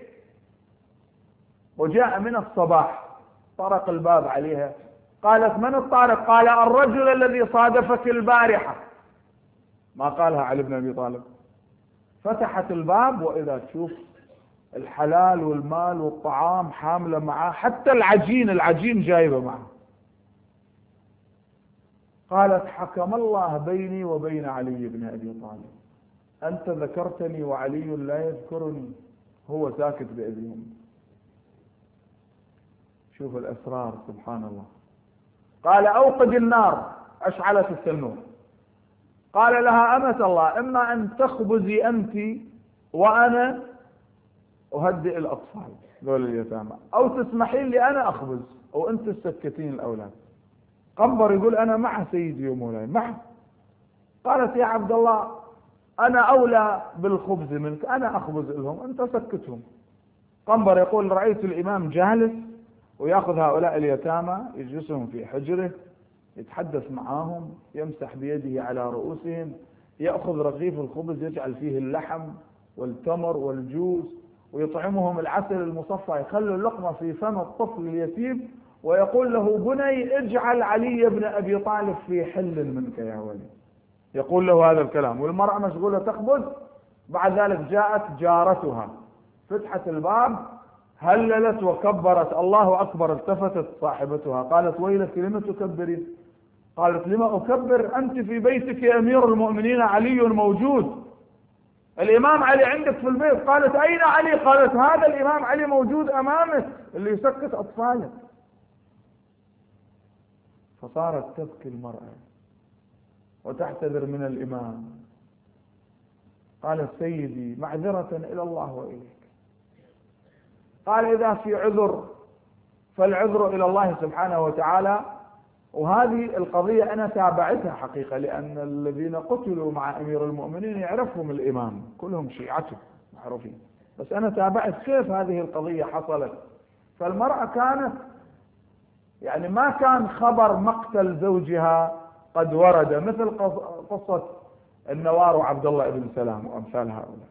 وجاء من الصباح، طرق الباب عليها، قالت: من الطارق؟ قال: الرجل الذي صادفك البارحة. ما قالها علي بن أبي طالب. فتحت الباب وإذا تشوف الحلال والمال والطعام حاملة معه، حتى العجين جايبة معه. قالت: حكم الله بيني وبين علي بن أبي طالب، أنت ذكرتني وعلي لا يذكرني، هو ساكت بأذنهم. شوف الأسرار سبحان الله. قال: أوقد النار. أشعلت التنور. قال لها: أمة الله، إما أن تخبزي أنت وأنا أهدئ الأطفال ذول اليتامى، أو تسمحين لي أنا أخبز وأنت تسكتين الأولاد. قنبر يقول: أنا مع سيدي ومولاي معه. قالت: يا عبد الله، أنا أولى بالخبز منك، أنا أخبز لهم أنت سكتهم. قنبر يقول: رأيت الإمام جالس ويأخذ هؤلاء اليتامى يجلسهم في حجره، يتحدث معاهم، يمسح بيده على رؤوسهم، يأخذ رغيف الخبز يجعل فيه اللحم والتمر والجوز ويطعمهم العسل المصفى، يخلي اللقمة في فم الطفل اليتيم ويقول له: بني اجعل علي بن أبي طالب في حل منك يا ولي. يقول له هذا الكلام والمرأة مشغولة تخبز. بعد ذلك جاءت جارتها، فتحت الباب، هللت وكبرت: الله أكبر. التفتت صاحبتها قالت: ويلك لم تكبرين؟ قالت: لما أكبر؟ أنت في بيتك يا أمير المؤمنين، علي موجود، الإمام علي عندك في البيت. قالت: أين علي؟ قالت: هذا الإمام علي موجود أمامك اللي يسكت أطفالك. فصارت تبكي المرأة وتعتذر من الإمام. قالت: سيدي معذرة إلى الله وإليك. قال: إذا في عذر فالعذر إلى الله سبحانه وتعالى. وهذه القضية أنا تابعتها حقيقة، لأن الذين قتلوا مع أمير المؤمنين يعرفهم الإمام، كلهم شيعته معروفين، بس أنا تابعت كيف هذه القضية حصلت. فالمرأة كانت يعني ما كان خبر مقتل زوجها قد ورد، مثل قصة النوار وعبد الله بن سلام وأمثال هؤلاء،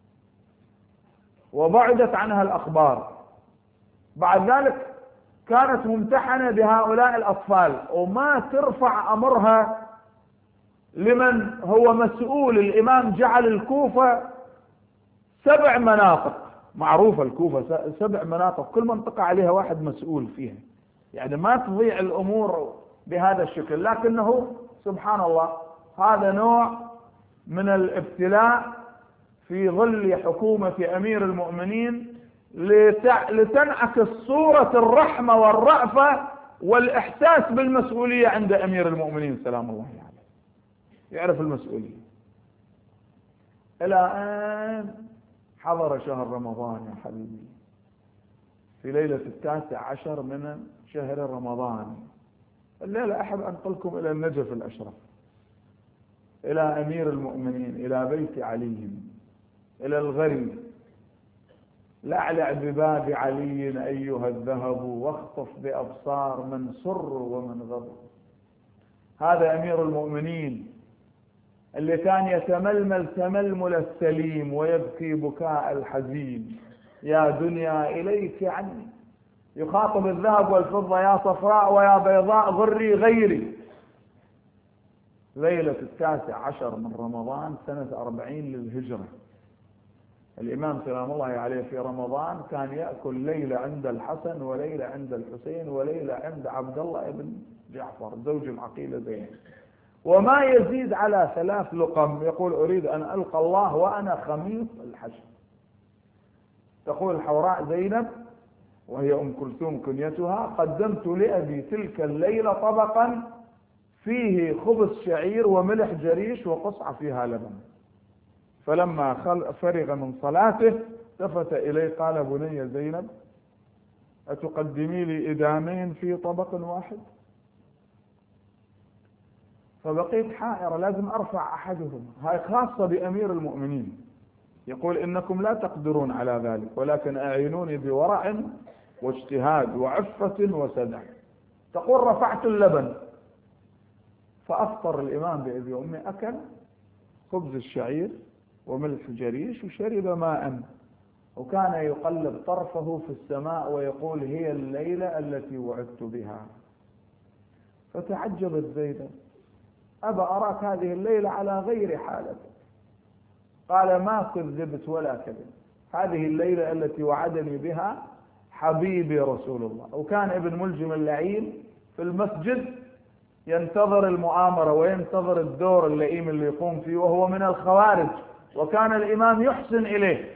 وبعدت عنها الأخبار. بعد ذلك كانت ممتحنة بهؤلاء الأطفال، وما ترفع أمرها لمن هو مسؤول. الإمام جعل الكوفة 7 مناطق، معروفة الكوفة 7 مناطق، كل منطقة عليها واحد مسؤول فيها، يعني ما تضيع الأمور بهذا الشكل. لكنه سبحان الله هذا نوع من الابتلاء في ظل حكومة أمير المؤمنين، لتنعكس صورة الرحمة والرأفة والإحساس بالمسؤولية عند أمير المؤمنين سلام الله عليه، يعني يعرف المسؤولية. إلى أن حضر شهر رمضان يا حبيبي، في ليلة 19 من شهر رمضان، الليلة أحب أنقلكم إلى النجف الأشرف، إلى أمير المؤمنين، إلى بيت علي، إلى الغري. لعلع بباب علي أيها الذهب، واخطف بأبصار من سر ومن غضب. هذا أمير المؤمنين اللي كان يتململ تململ السليم ويبكي بكاء الحزين: يا دنيا إليك عني. يخاطب الذهب والفضة: يا صفراء ويا بيضاء غري غيري. ليلة 19 من رمضان سنة 40 للهجرة. الإمام سلام الله عليه في رمضان كان يأكل ليلة عند الحسن وليلة عند الحسين وليلة عند عبد الله بن جعفر زوج العقيلة زينب، وما يزيد على 3 لقم. يقول: أريد أن ألقى الله وأنا خميص الحشر. تقول الحوراء زينب وهي أم كلثوم كنيتها: قدمت لأبي تلك الليلة طبقا فيه خبز شعير وملح جريش وقصعة فيها لبن. فلما فرغ من صلاته التفت إليه قال: بني زينب، أتقدمي لي إدامين في طبق واحد؟ فبقيت حائرة، لازم أرفع أحدهم، هاي خاصة بأمير المؤمنين. يقول: إنكم لا تقدرون على ذلك، ولكن أعينوني بورع واجتهاد وعفة وسدع. تقول: رفعت اللبن فأفطر الإمام بأبي أمي، أكل خبز الشعير وملح الجريش وشرب ماء، وكان يقلب طرفه في السماء ويقول هي الليلة التي وعدت بها. فتعجبت زينب: أبا أراك هذه الليلة على غير حالتك. قال: ما كذبت ولا كذب، هذه الليلة التي وعدني بها حبيبي رسول الله. وكان ابن ملجم اللعين في المسجد ينتظر المؤامرة وينتظر الدور اللئيم اللي يقوم فيه، وهو من الخوارج، وكان الإمام يحسن إليه.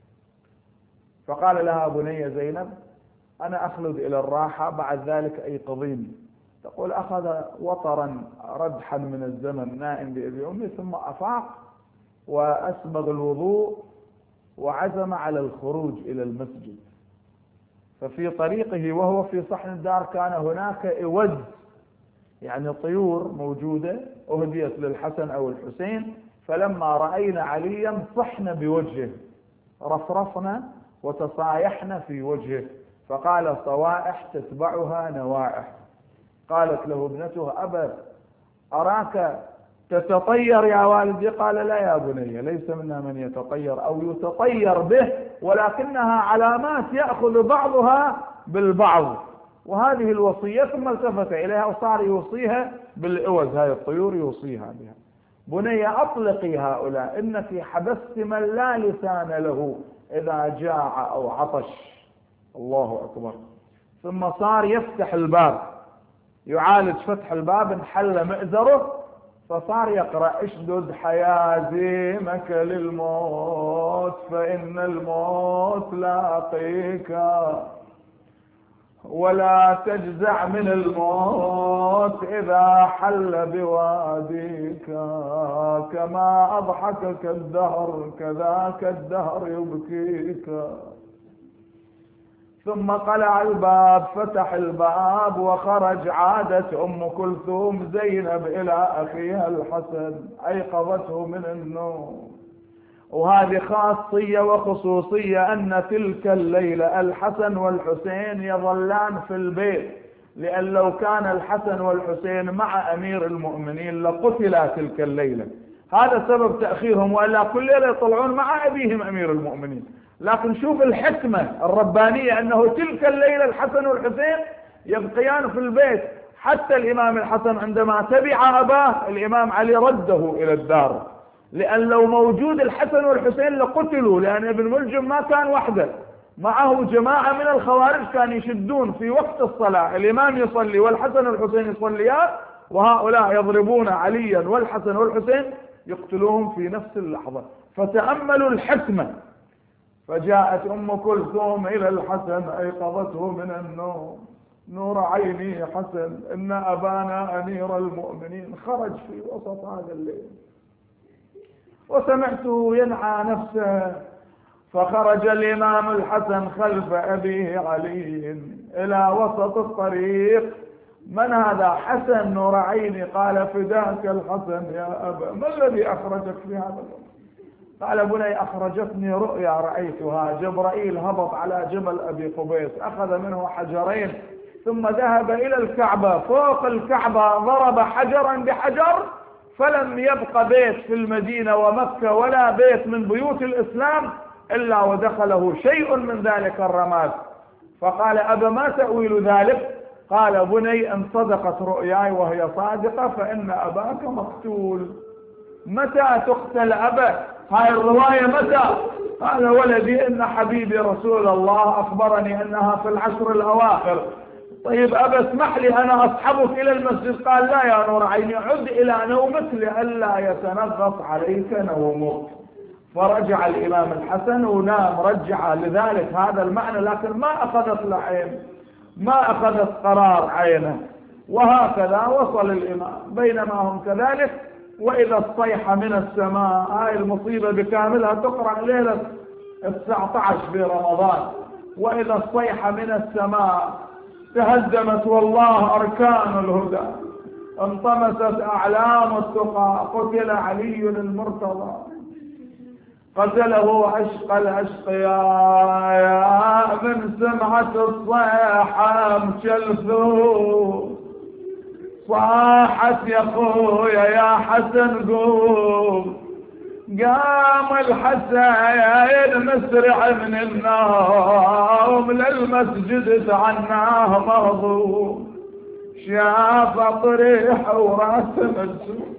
فقال لها: بني زينب، أنا أخلد إلى الراحة، بعد ذلك أيقظيني. تقول: أخذ وطرا ردحا من الزمن نائم بأبي أمي، ثم أفاق وأسبغ الوضوء وعزم على الخروج إلى المسجد. ففي طريقه وهو في صحن الدار كان هناك إوز، يعني طيور موجودة أهديت للحسن أو الحسين، فلما رأينا عليا صحن بوجهه، رفرفنا وتصايحنا في وجهه، فقال: صوائح تتبعها نوائح. قالت له ابنته: أبا أراك تتطير يا والدي. قال: لا يا بني، ليس منا من يتطير أو يتطير به، ولكنها علامات يأخذ بعضها بالبعض. وهذه الوصية. ثم التفت إليها وصار يوصيها بالإوز، هذه الطيور يوصيها بها: بني أطلقي هؤلاء، إنك حبست من لا لسان له إذا جاع أو عطش. الله أكبر. ثم صار يفتح الباب، يعالج فتح الباب، انحل مئزره، فصار يقرأ: اشدد حيازيمك للموت فإن الموت لاقيك، ولا تجزع من الموت إذا حل بواديك، كما أضحكك الدهر كذاك الدهر يبكيك. ثم قلع الباب، فتح الباب وخرج. عادت أم كلثوم زينب إلى أخيها الحسن، أيقظته من النوم. وهذه خاصية وخصوصية، أن تلك الليلة الحسن والحسين يظلان في البيت، لأن لو كان الحسن والحسين مع أمير المؤمنين لقتلا تلك الليلة. هذا سبب تأخيرهم، وإلا كل ليلة يطلعون مع أبيهم أمير المؤمنين. لكن شوف الحكمة الربانية، أنه تلك الليلة الحسن والحسين يبقيان في البيت، حتى الإمام الحسن عندما تبع أباه الإمام علي رده إلى الدار، لأن لو موجود الحسن والحسين لقتلوا، لأن ابن ملجم ما كان وحده، معه جماعة من الخوارج كان يشدون في وقت الصلاة، الإمام يصلي والحسن والحسين يصليان، وهؤلاء يضربون عليا والحسن والحسين يقتلوهم في نفس اللحظة. فتأملوا الحكمة. فجاءت أم كلثوم إلى الحسن، أيقظته من النوم: نور عيني حسن، إن أبانا أمير المؤمنين خرج في وسط هذا الليل، وسمعته ينعى نفسه. فخرج الإمام الحسن خلف أبيه علي إلى وسط الطريق. من هذا؟ حسن نور عيني. قال: فداك الحسن يا أبا، ما الذي أخرجك في هذا الوقت؟ قال: بني، أخرجتني رؤيا رأيتها، جبرائيل هبط على جبل أبي قبيس، أخذ منه حجرين، ثم ذهب إلى الكعبة، فوق الكعبة ضرب حجرا بحجر، فلم يبق بيت في المدينة ومكة ولا بيت من بيوت الإسلام إلا ودخله شيء من ذلك الرماد. فقال: أبا ما تأويل ذلك؟ قال: بني، إن صدقت رؤياي وهي صادقة فإن أباك مقتول. متى تقتل أبا؟ هاي الرواية متى؟ قال: ولدي إن حبيبي رسول الله أخبرني أنها في العشر الأواخر. طيب أبا اسمح لي أنا أصحبك إلى المسجد. قال: لا يا نور عيني، عد إلى نومك لئلا يتنغص عليك نومك. فرجع الإمام الحسن ونام، رجع لذلك هذا المعنى، لكن ما أخذت العين، ما أخذت قرار عينه. وهكذا وصل الإمام. بينما هم كذلك، وإذا الصيحة من السماء، هاي المصيبة بكاملها تقرأ ليلة 19 في رمضان. وإذا الصيحة من السماء تهدمت والله أركان الهدى، انطمست أعلام التقى، قتل علي المرتضى، قتله أشقى الأشقياء، من سمعة الصيحة مشلثو، صاحت يا خويا يا حسن قوم، قام الحسين مسرع من النوم للمسجد تعناه مهضوم، شاف طريح وراسه مجسوم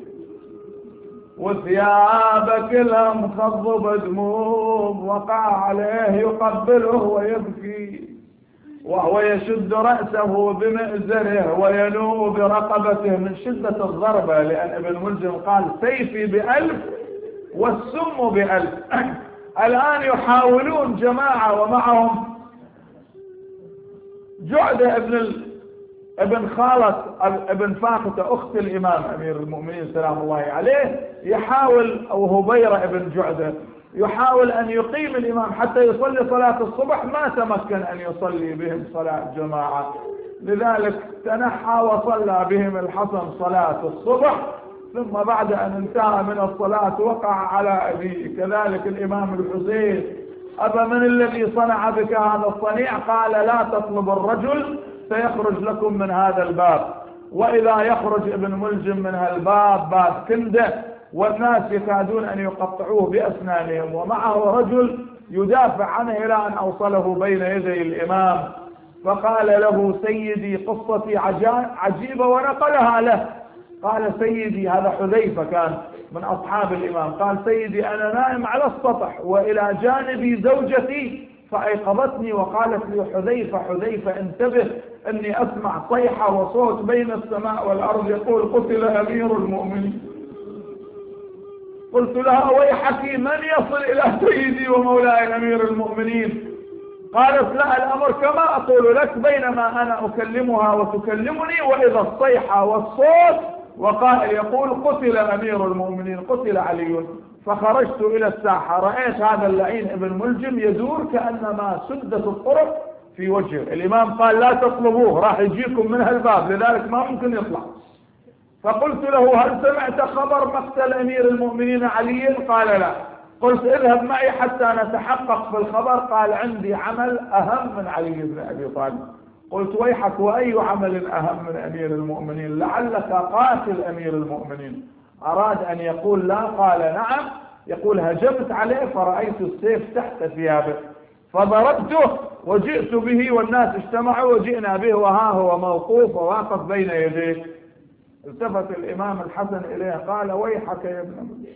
وثيابه كلها مخضبه دموم، وقع عليه يقبله ويبكي وهو يشد رأسه بمئزره وينوء برقبته من شدة الضربة، لأن ابن ملجم قال سيفي ب1000 والسم ب1000. الآن يحاولون جماعة ومعهم جعدة ابن خالة ابن فاختة أخت الإمام أمير المؤمنين سلام الله عليه، يحاول، أو هبيرة ابن جعدة يحاول أن يقيم الإمام حتى يصلي صلاة الصبح، ما تمكن أن يصلي بهم صلاة جماعة، لذلك تنحى وصلى بهم الحسن صلاة الصبح، ثم بعد أن انتهى من الصلاة وقع على أبيه. كذلك الإمام الحسين: أبا من الذي صنع بك هذا الصنيع؟ قال: لا تطلب الرجل سيخرج لكم من هذا الباب. وإذا يخرج ابن ملجم من هالباب باب كنده والناس يكادون أن يقطعوه بأسنانهم، ومعه رجل يدافع عنه إلى أن أوصله بين يدي الإمام، فقال له: سيدي قصتي عجيبة، ونقلها له. قال: سيدي، هذا حذيفة كان من أصحاب الإمام، قال: سيدي أنا نائم على السطح وإلى جانبي زوجتي فأيقظتني وقالت لي: حذيفة حذيفة انتبه، إني أسمع صيحة وصوت بين السماء والأرض يقول: قتل أمير المؤمنين. قلت لها: ويحك، من يصل إلى سيدي ومولاي أمير المؤمنين؟ قالت: لا، الأمر كما أقول لك، بينما أنا أكلمها وتكلمني وإذا الصيحة والصوت وقائل يقول: قتل أمير المؤمنين، قتل علي. فخرجت إلى الساحة، رأيت هذا اللعين ابن ملجم يدور كأنما سدت الطرق في وجهه. الإمام قال: لا تطلبوه، راح يجيكم من هالباب، لذلك ما ممكن يطلع. فقلت له: هل سمعت خبر مقتل أمير المؤمنين علي؟ قال: لا. قلت: اذهب معي حتى نتحقق في الخبر. قال: عندي عمل أهم من علي بن أبي طالب. قلت: ويحك، وأي عمل أهم من أمير المؤمنين؟ لعلك قاتل أمير المؤمنين. أراد أن يقول لا، قال: نعم. يقول: هجمت عليه فرأيت السيف تحت ثيابه فضربته وجئت به، والناس اجتمعوا وجئنا به وها هو موقوف وواقف بين يديه. التفت الإمام الحسن إليه قال: ويحك يا ابن ملجم،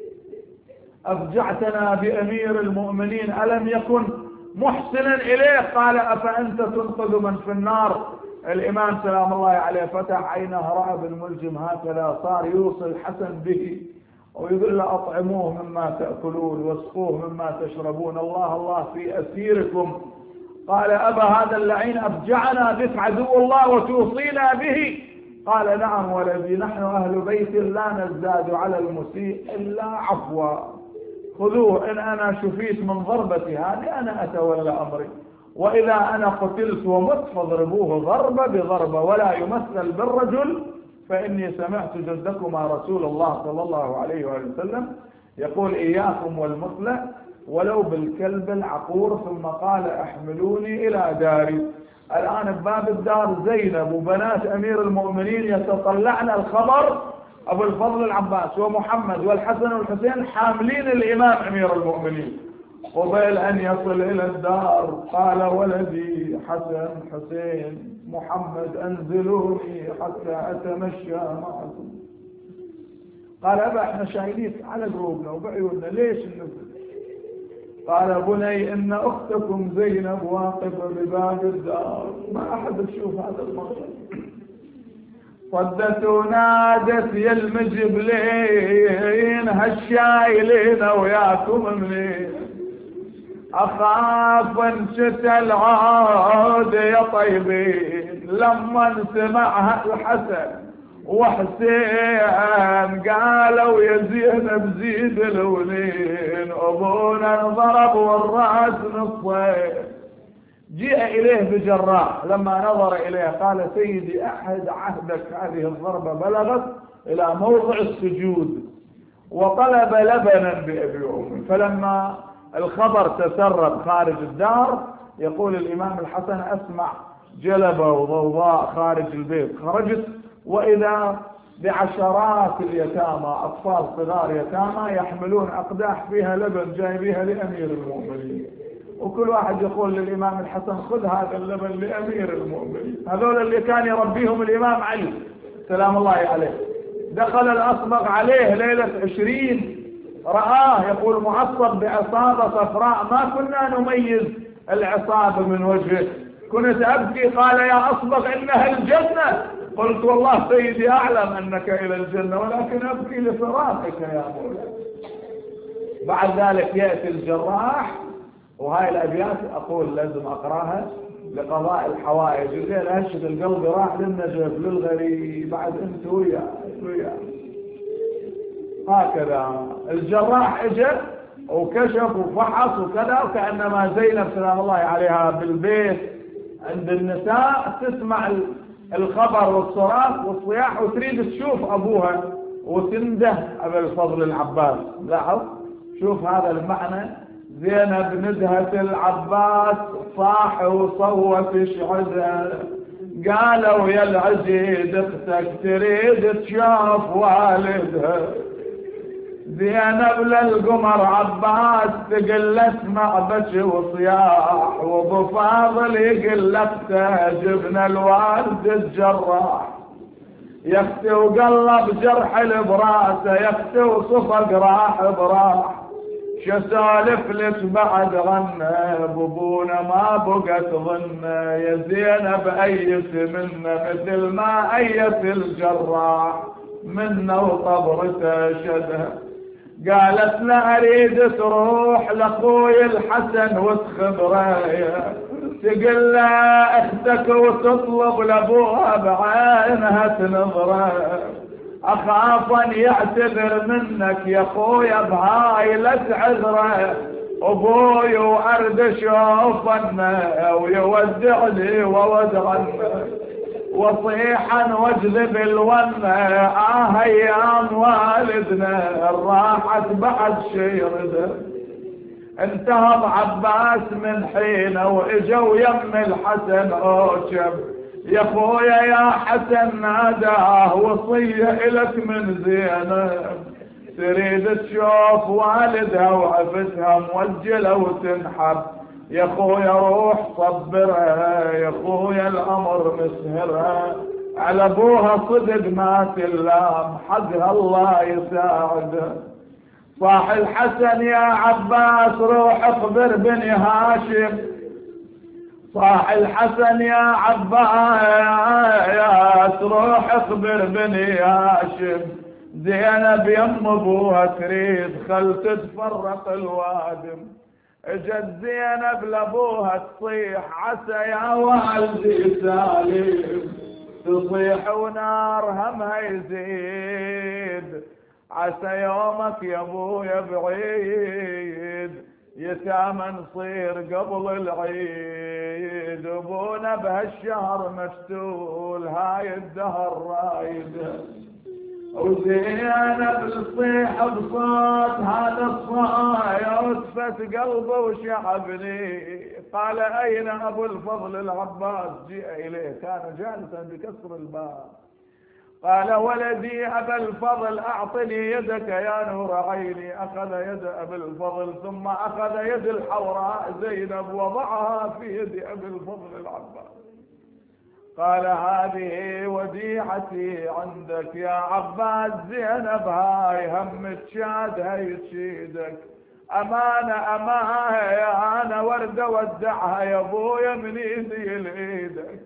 أفجعتنا بأمير المؤمنين، ألم يكن محسنا إليه؟ قال: أفأنت تنقذ من في النار؟ الإمام سلام الله عليه فتح عينه، رأى ابن ملجم هكذا، صار يوصي الحسن به ويقول له: أطعموه مما تأكلون واسقوه مما تشربون، الله الله في أسيركم. قال: أبا هذا اللعين أفجعنا بك عدو الله وتوصينا به؟ قال: نعم ولدي، نحن أهل بيت لا نزداد على المسيء إلا عفوا، خذوه، إن أنا شفيت من ضربتي هذه أنا أتولى أمري، وإذا أنا قتلت ومت فاضربوه ضربة بضربة ولا يمثل بالرجل، فإني سمعت جدكما رسول الله صلى الله عليه وسلم يقول: إياكم والمثلة ولو بالكلب العقور. ثم قال: احملوني إلى داري. الآن بباب الدار زينب وبنات أمير المؤمنين يتطلعن الخبر، أبو الفضل العباس ومحمد والحسن والحسين حاملين الإمام أمير المؤمنين. قبل أن يصل إلى الدار قال: ولدي حسن حسين محمد أنزلوني حتى أتمشى معكم. قال: أبا احنا شايلين على قلوبنا وبعيوننا، ليش النزل؟ قال: بني إن أختكم زينب واقفة بباب الدار، ما أحد يشوف هذا المنظر. صدت ونادت: يا المجبلين هالشايلين وياكم منين، أخاف انشتى العود يا طيبين. لما سمعها الحسن وحسين قالوا: يا زينب زيد الولين، أبونا انضرب والرأس نصين. جاء إليه بجراح، لما نظر إليه قال: سيدي أحد عهدك، هذه الضربة بلغت إلى موضع السجود، وطلب لبنا بأبي أمي. فلما الخبر تسرب خارج الدار، يقول الإمام الحسن: أسمع جلبة وضوضاء خارج البيت، خرجت وإذا بعشرات اليتامى، أطفال صغار يتامى يحملون أقداح فيها لبن جايبيها لأمير المؤمنين، وكل واحد يقول للإمام الحسن خذ هذا اللبن لأمير المؤمنين. هذول اللي كان يربيهم الإمام علي سلام الله عليه. دخل الأصبغ عليه ليلة 20 رآه يقول معصب بعصابة صفراء، ما كنا نميز العصابة من وجهه، كنت أبكي. قال يا أصبغ إنها الجنة. قلت والله سيدي أعلم أنك إلى الجنة، ولكن أبكي لفراقك يا مولاي. بعد ذلك يأتي الجراح، وهاي الأبيات أقول لازم أقراها لقضاء الحوائج. الليل هشد القلب راح للنجف للغريب، بعد أنت ويا هكذا. الجراح اجى وكشف وفحص وكذا، وكأنما زينب سلام الله عليها بالبيت عند النساء تسمع الخبر والصراخ والصياح وتريد تشوف أبوها وتنده أبا الفضل العباس. لاحظ شوف هذا المعنى. زينب ندهت العباس صاح وصوت شعدها، قالوا يا العزيز اختك تريد تشوف والدها. زينب للقمر عباس تقل اسمع بكي وصياح، وابو فاضل يقل اخته جبنا الوالد الجراح. يا اختي وقلب جرح البراسه، يا اختي وصفق راح براح. شو سالف لك بعد غنى بابونا ما بقت ظنه، يا زينب ايس منا مثل ما ايس الجراح منا وطبرته شدها. قالت لا اريد تروح لاخوي الحسن وتخبره، تقول له اختك وتطلب لابوها بعينها تنظره. اخاف ان يعتذر منك يا اخويا بهاي لا تعذره، ابوي وارد اشوفنه ويودعني وودعنه، وصيحا واجذب الونه ايام والدنا راحت بعد شيرده. انتهض عباس من حينه واجوا يم الحسن اوشب، يا خويا يا حسن ناداه وصيه الك من زينب، تريد تشوف والدها وعفتها موجله وتنحب. يا خويا روح صبرها، يا خويا الامر مسهرها، على ابوها صدق ما تلام حقها الله يساعدها. صاح الحسن يا عباس روح اخبر بني هاشم، صاح الحسن يا عباس روح اخبر بني هاشم، زينب يم ابوها تريد خل تتفرق الوادم. اجت زينب لابوها تصيح عسى يا والدي سالم، تصيح ونار همها يزيد، عسى يومك يا ابويا بعيد، يتامى نصير قبل العيد، ابونا بهالشهر مفتول هاي الدهر رايده. وزينب الصيح بصوت هذا الصايا وتفت قلبه وشعبني. قال اين ابو الفضل العباس؟ جيء اليه كان جالسا بكسر الباب. قال ولدي ابا الفضل اعطني يدك يا نور عيني. اخذ يد ابي الفضل ثم اخذ يد الحوراء زينب وضعها في يد ابي الفضل العباس. قال هذه وديعتي عندك يا عباس، زينب هاي هم تشاد هاي تشيدك، امانه امانه انا ورده ودعها يا ابويا من ايدي لايدك.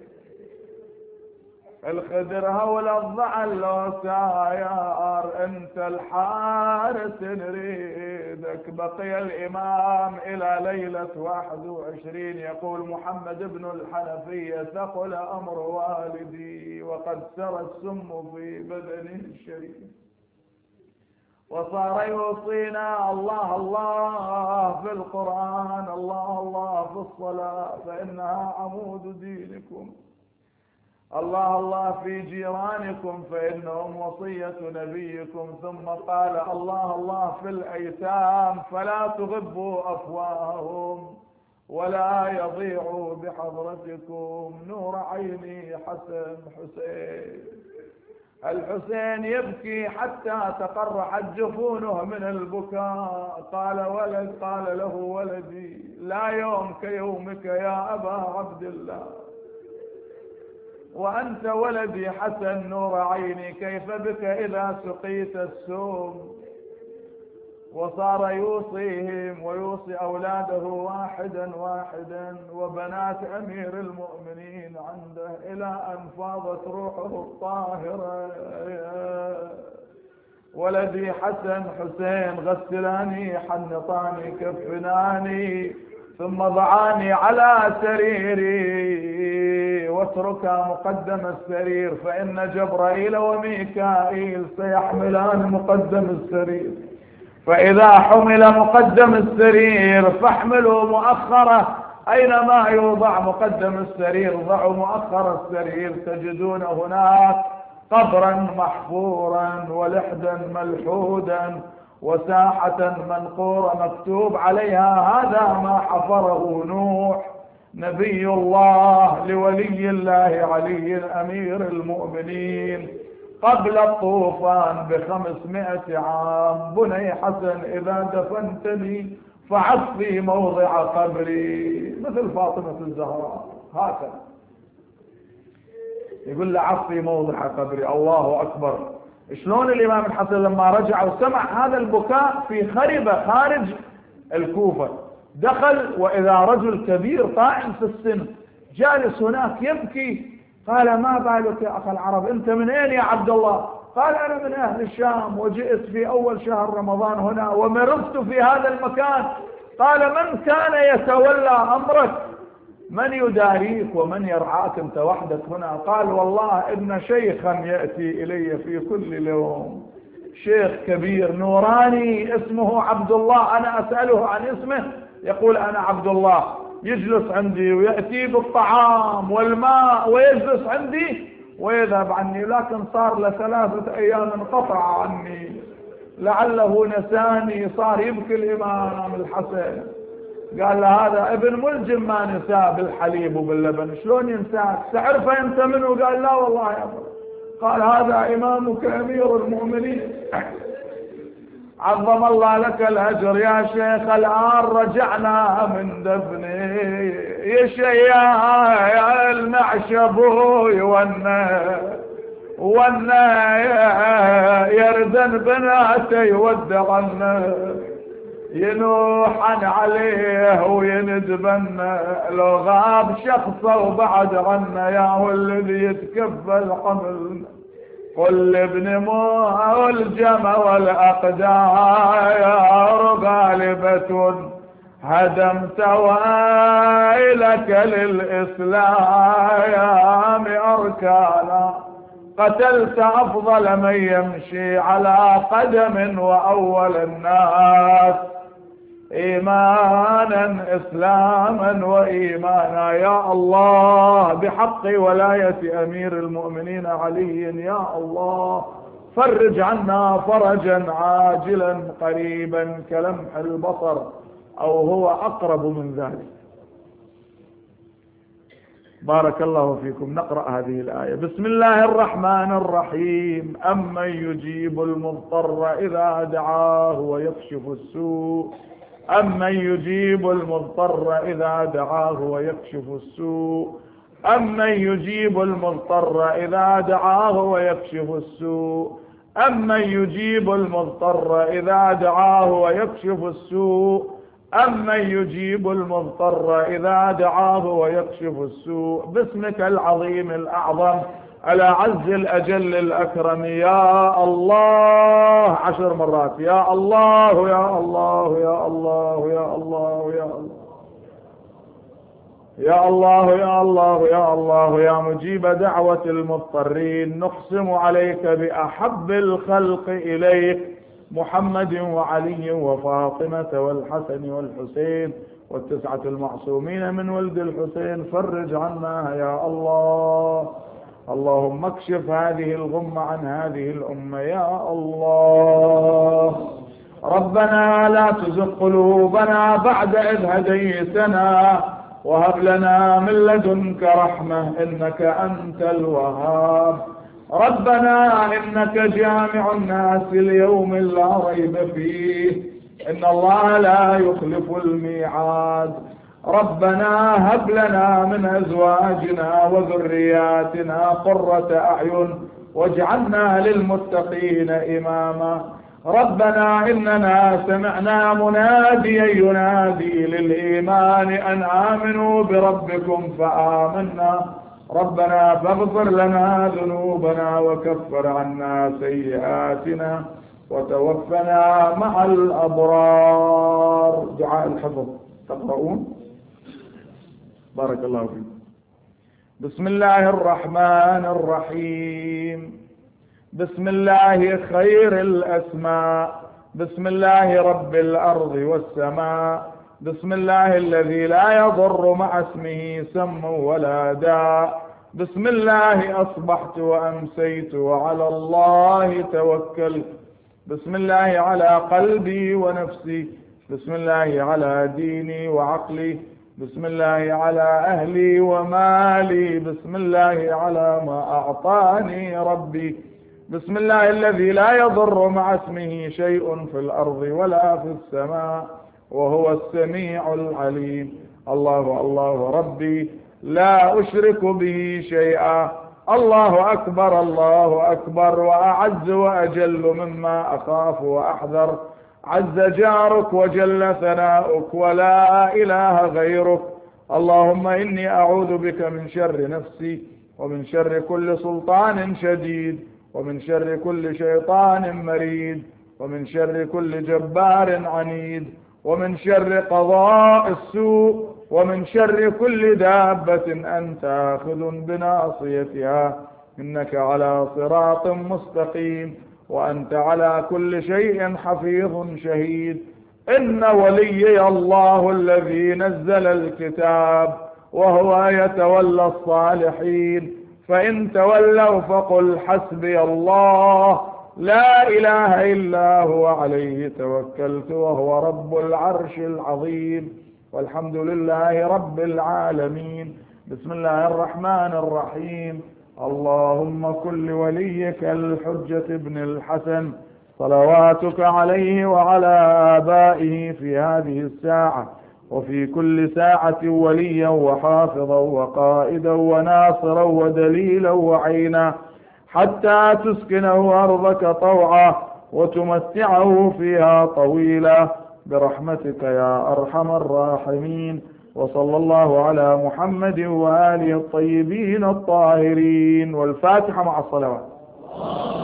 الخدر هول الضعن لو ساير انت الحارس نريدك. بقي الامام الى ليلة 21. يقول محمد بن الحنفية ثقل امر والدي وقد سرى السم في بدنه الشريف، وصار يوصينا الله الله في القرآن، الله الله في الصلاة فإنها عمود دينكم، الله الله في جيرانكم فإنهم وصية نبيكم. ثم قال الله الله في الأيتام فلا تغبوا أفواههم ولا يضيعوا بحضرتكم. نور عيني حسن حسين. الحسين يبكي حتى تقرحت جفونه من البكاء. قال له ولدي لا يوم كيومك يا أبا عبد الله، وأنت ولدي حسن نور عيني، كيف بك إذا سقيت السوم. وصار يوصيهم ويوصي أولاده واحدا واحدا وبنات أمير المؤمنين عنده، إلى أن فاضت روحه الطاهرة. ولدي حسن حسين غسلاني حنطاني كفناني ثم ضعاني على سريري واتركا مقدم السرير، فإن جبرائيل وميكائيل سيحملان مقدم السرير، فإذا حمل مقدم السرير فاحملوا مؤخره، أينما يوضع مقدم السرير ضعوا مؤخر السرير، تجدون هناك قبرا محفورا ولحدا ملحودا وساحة منقورة مكتوب عليها هذا ما حفره نوح نبي الله لولي الله علي أمير المؤمنين قبل الطوفان ب500 عام. بني حسن إذا دفنتني فعف في موضع قبري، مثل فاطمة الزهراء هكذا يقول له عف في موضع قبري. الله أكبر. شلون الإمام الحسن لما رجع وسمع هذا البكاء في خربة خارج الكوفة، دخل وإذا رجل كبير طاعن في السن جالس هناك يبكي. قال ما بالك يا أخ العرب، أنت من أين يا عبد الله؟ قال أنا من أهل الشام وجئت في أول شهر رمضان هنا ومرضت في هذا المكان. قال من كان يتولى أمرك؟ من يداريك ومن يرعاك أنت وحدك هنا؟ قال والله إن شيخا يأتي إلي في كل يوم، شيخ كبير نوراني اسمه عبد الله، أنا أسأله عن اسمه يقول أنا عبد الله، يجلس عندي ويأتي بالطعام والماء ويجلس عندي ويذهب عني، لكن صار ل3 أيام انقطع عني، لعله نساني. صار يبكي الإمام الحسن. قال له هذا ابن ملجم ما نساه بالحليب وباللبن، شلون ينساك؟ تعرفه انت منه؟ قال لا والله يا ابو. قال هذا إمامك أمير المؤمنين عظم الله لك الأجر يا شيخ، الآن رجعنا من دفنه يشيا المعشبوي وانا يردن بناته يودعنا ينوحن عليه ويندبن، لو غاب شخصه وبعد عنا يا هو الذي يتكفل حملنا. قل ابن ملجم والأقدار غالبة هدمت ويلك للإسلام أركانا، قتلت أفضل من يمشي على قدم وأول الناس إيمانا إسلاما وإيمانا. يا الله بحق ولاية أمير المؤمنين علي يا الله فرج عنا فرجا عاجلا قريبا كلمح البصر أو هو أقرب من ذلك. بارك الله فيكم. نقرأ هذه الآية. بسم الله الرحمن الرحيم. أمن يجيب المضطر إذا دعاه ويكشف السوء، أمن يجيب المضطر إذا دعاه ويكشف السوء، أمن يجيب المضطر إذا دعاه ويكشف السوء، أمن يجيب المضطر إذا دعاه ويكشف السوء، أمن يجيب المضطر إذا دعاه ويكشف السوء. باسمك العظيم الأعظم الأعز الأجل الأكرم يا الله 10 مرات. يا الله يا الله يا الله يا الله يا الله يا الله يا الله يا الله يا مجيب دعوة المضطرين، نقسم عليك بأحب الخلق إليك محمد وعلي وفاطمة والحسن والحسين وال9 المعصومين من ولد الحسين، فرج عنا يا الله. اللهم اكشف هذه الغمة عن هذه الأمة يا الله. ربنا لا تزغ قلوبنا بعد إذ هديتنا وهب لنا من لدنك رحمة إنك أنت الوهاب. ربنا إنك جامع الناس ليوم لا ريب فيه إن الله لا يخلف الميعاد. ربنا هب لنا من أزواجنا وذرياتنا قرة أعين واجعلنا للمتقين إماما. ربنا إننا سمعنا مناديا ينادي للإيمان أن آمنوا بربكم فآمنا. ربنا فاغفر لنا ذنوبنا وكفر عنا سيئاتنا وتوفنا مع الأبرار. دعاء الحفظ تقرؤون. بارك الله فيكم. بسم الله الرحمن الرحيم. بسم الله خير الأسماء. بسم الله رب الأرض والسماء. بسم الله الذي لا يضر مع اسمه سم ولا داء. بسم الله أصبحت وأمسيت وعلى الله توكلت. بسم الله على قلبي ونفسي. بسم الله على ديني وعقلي. بسم الله على أهلي ومالي. بسم الله على ما أعطاني ربي. بسم الله الذي لا يضر مع اسمه شيء في الأرض ولا في السماء وهو السميع العليم. الله الله ربي لا أشرك به شيئا. الله أكبر الله أكبر وأعز وأجل مما أخاف وأحذر. عز جارك وجل ثناؤك ولا إله غيرك. اللهم إني أعوذ بك من شر نفسي ومن شر كل سلطان شديد ومن شر كل شيطان مريد ومن شر كل جبار عنيد ومن شر قضاء السوء ومن شر كل دابة أنت آخذ بناصيتها إنك على صراط مستقيم وأنت على كل شيء حفيظ شهيد. إن وليي الله الذي نزل الكتاب وهو يتولى الصالحين. فإن تولوا فقل حسبي الله لا إله إلا هو عليه توكلت وهو رب العرش العظيم. والحمد لله رب العالمين. بسم الله الرحمن الرحيم. اللهم كن لوليك الحجة ابن الحسن صلواتك عليه وعلى آبائه في هذه الساعة وفي كل ساعة وليا وحافظا وقائدا وناصرا ودليلا وعينا حتى تسكنه أرضك طوعا وتمتعه فيها طويلا برحمتك يا أرحم الراحمين. وصلى الله على محمد وآله الطيبين الطاهرين. والفاتحة مع الصلوات.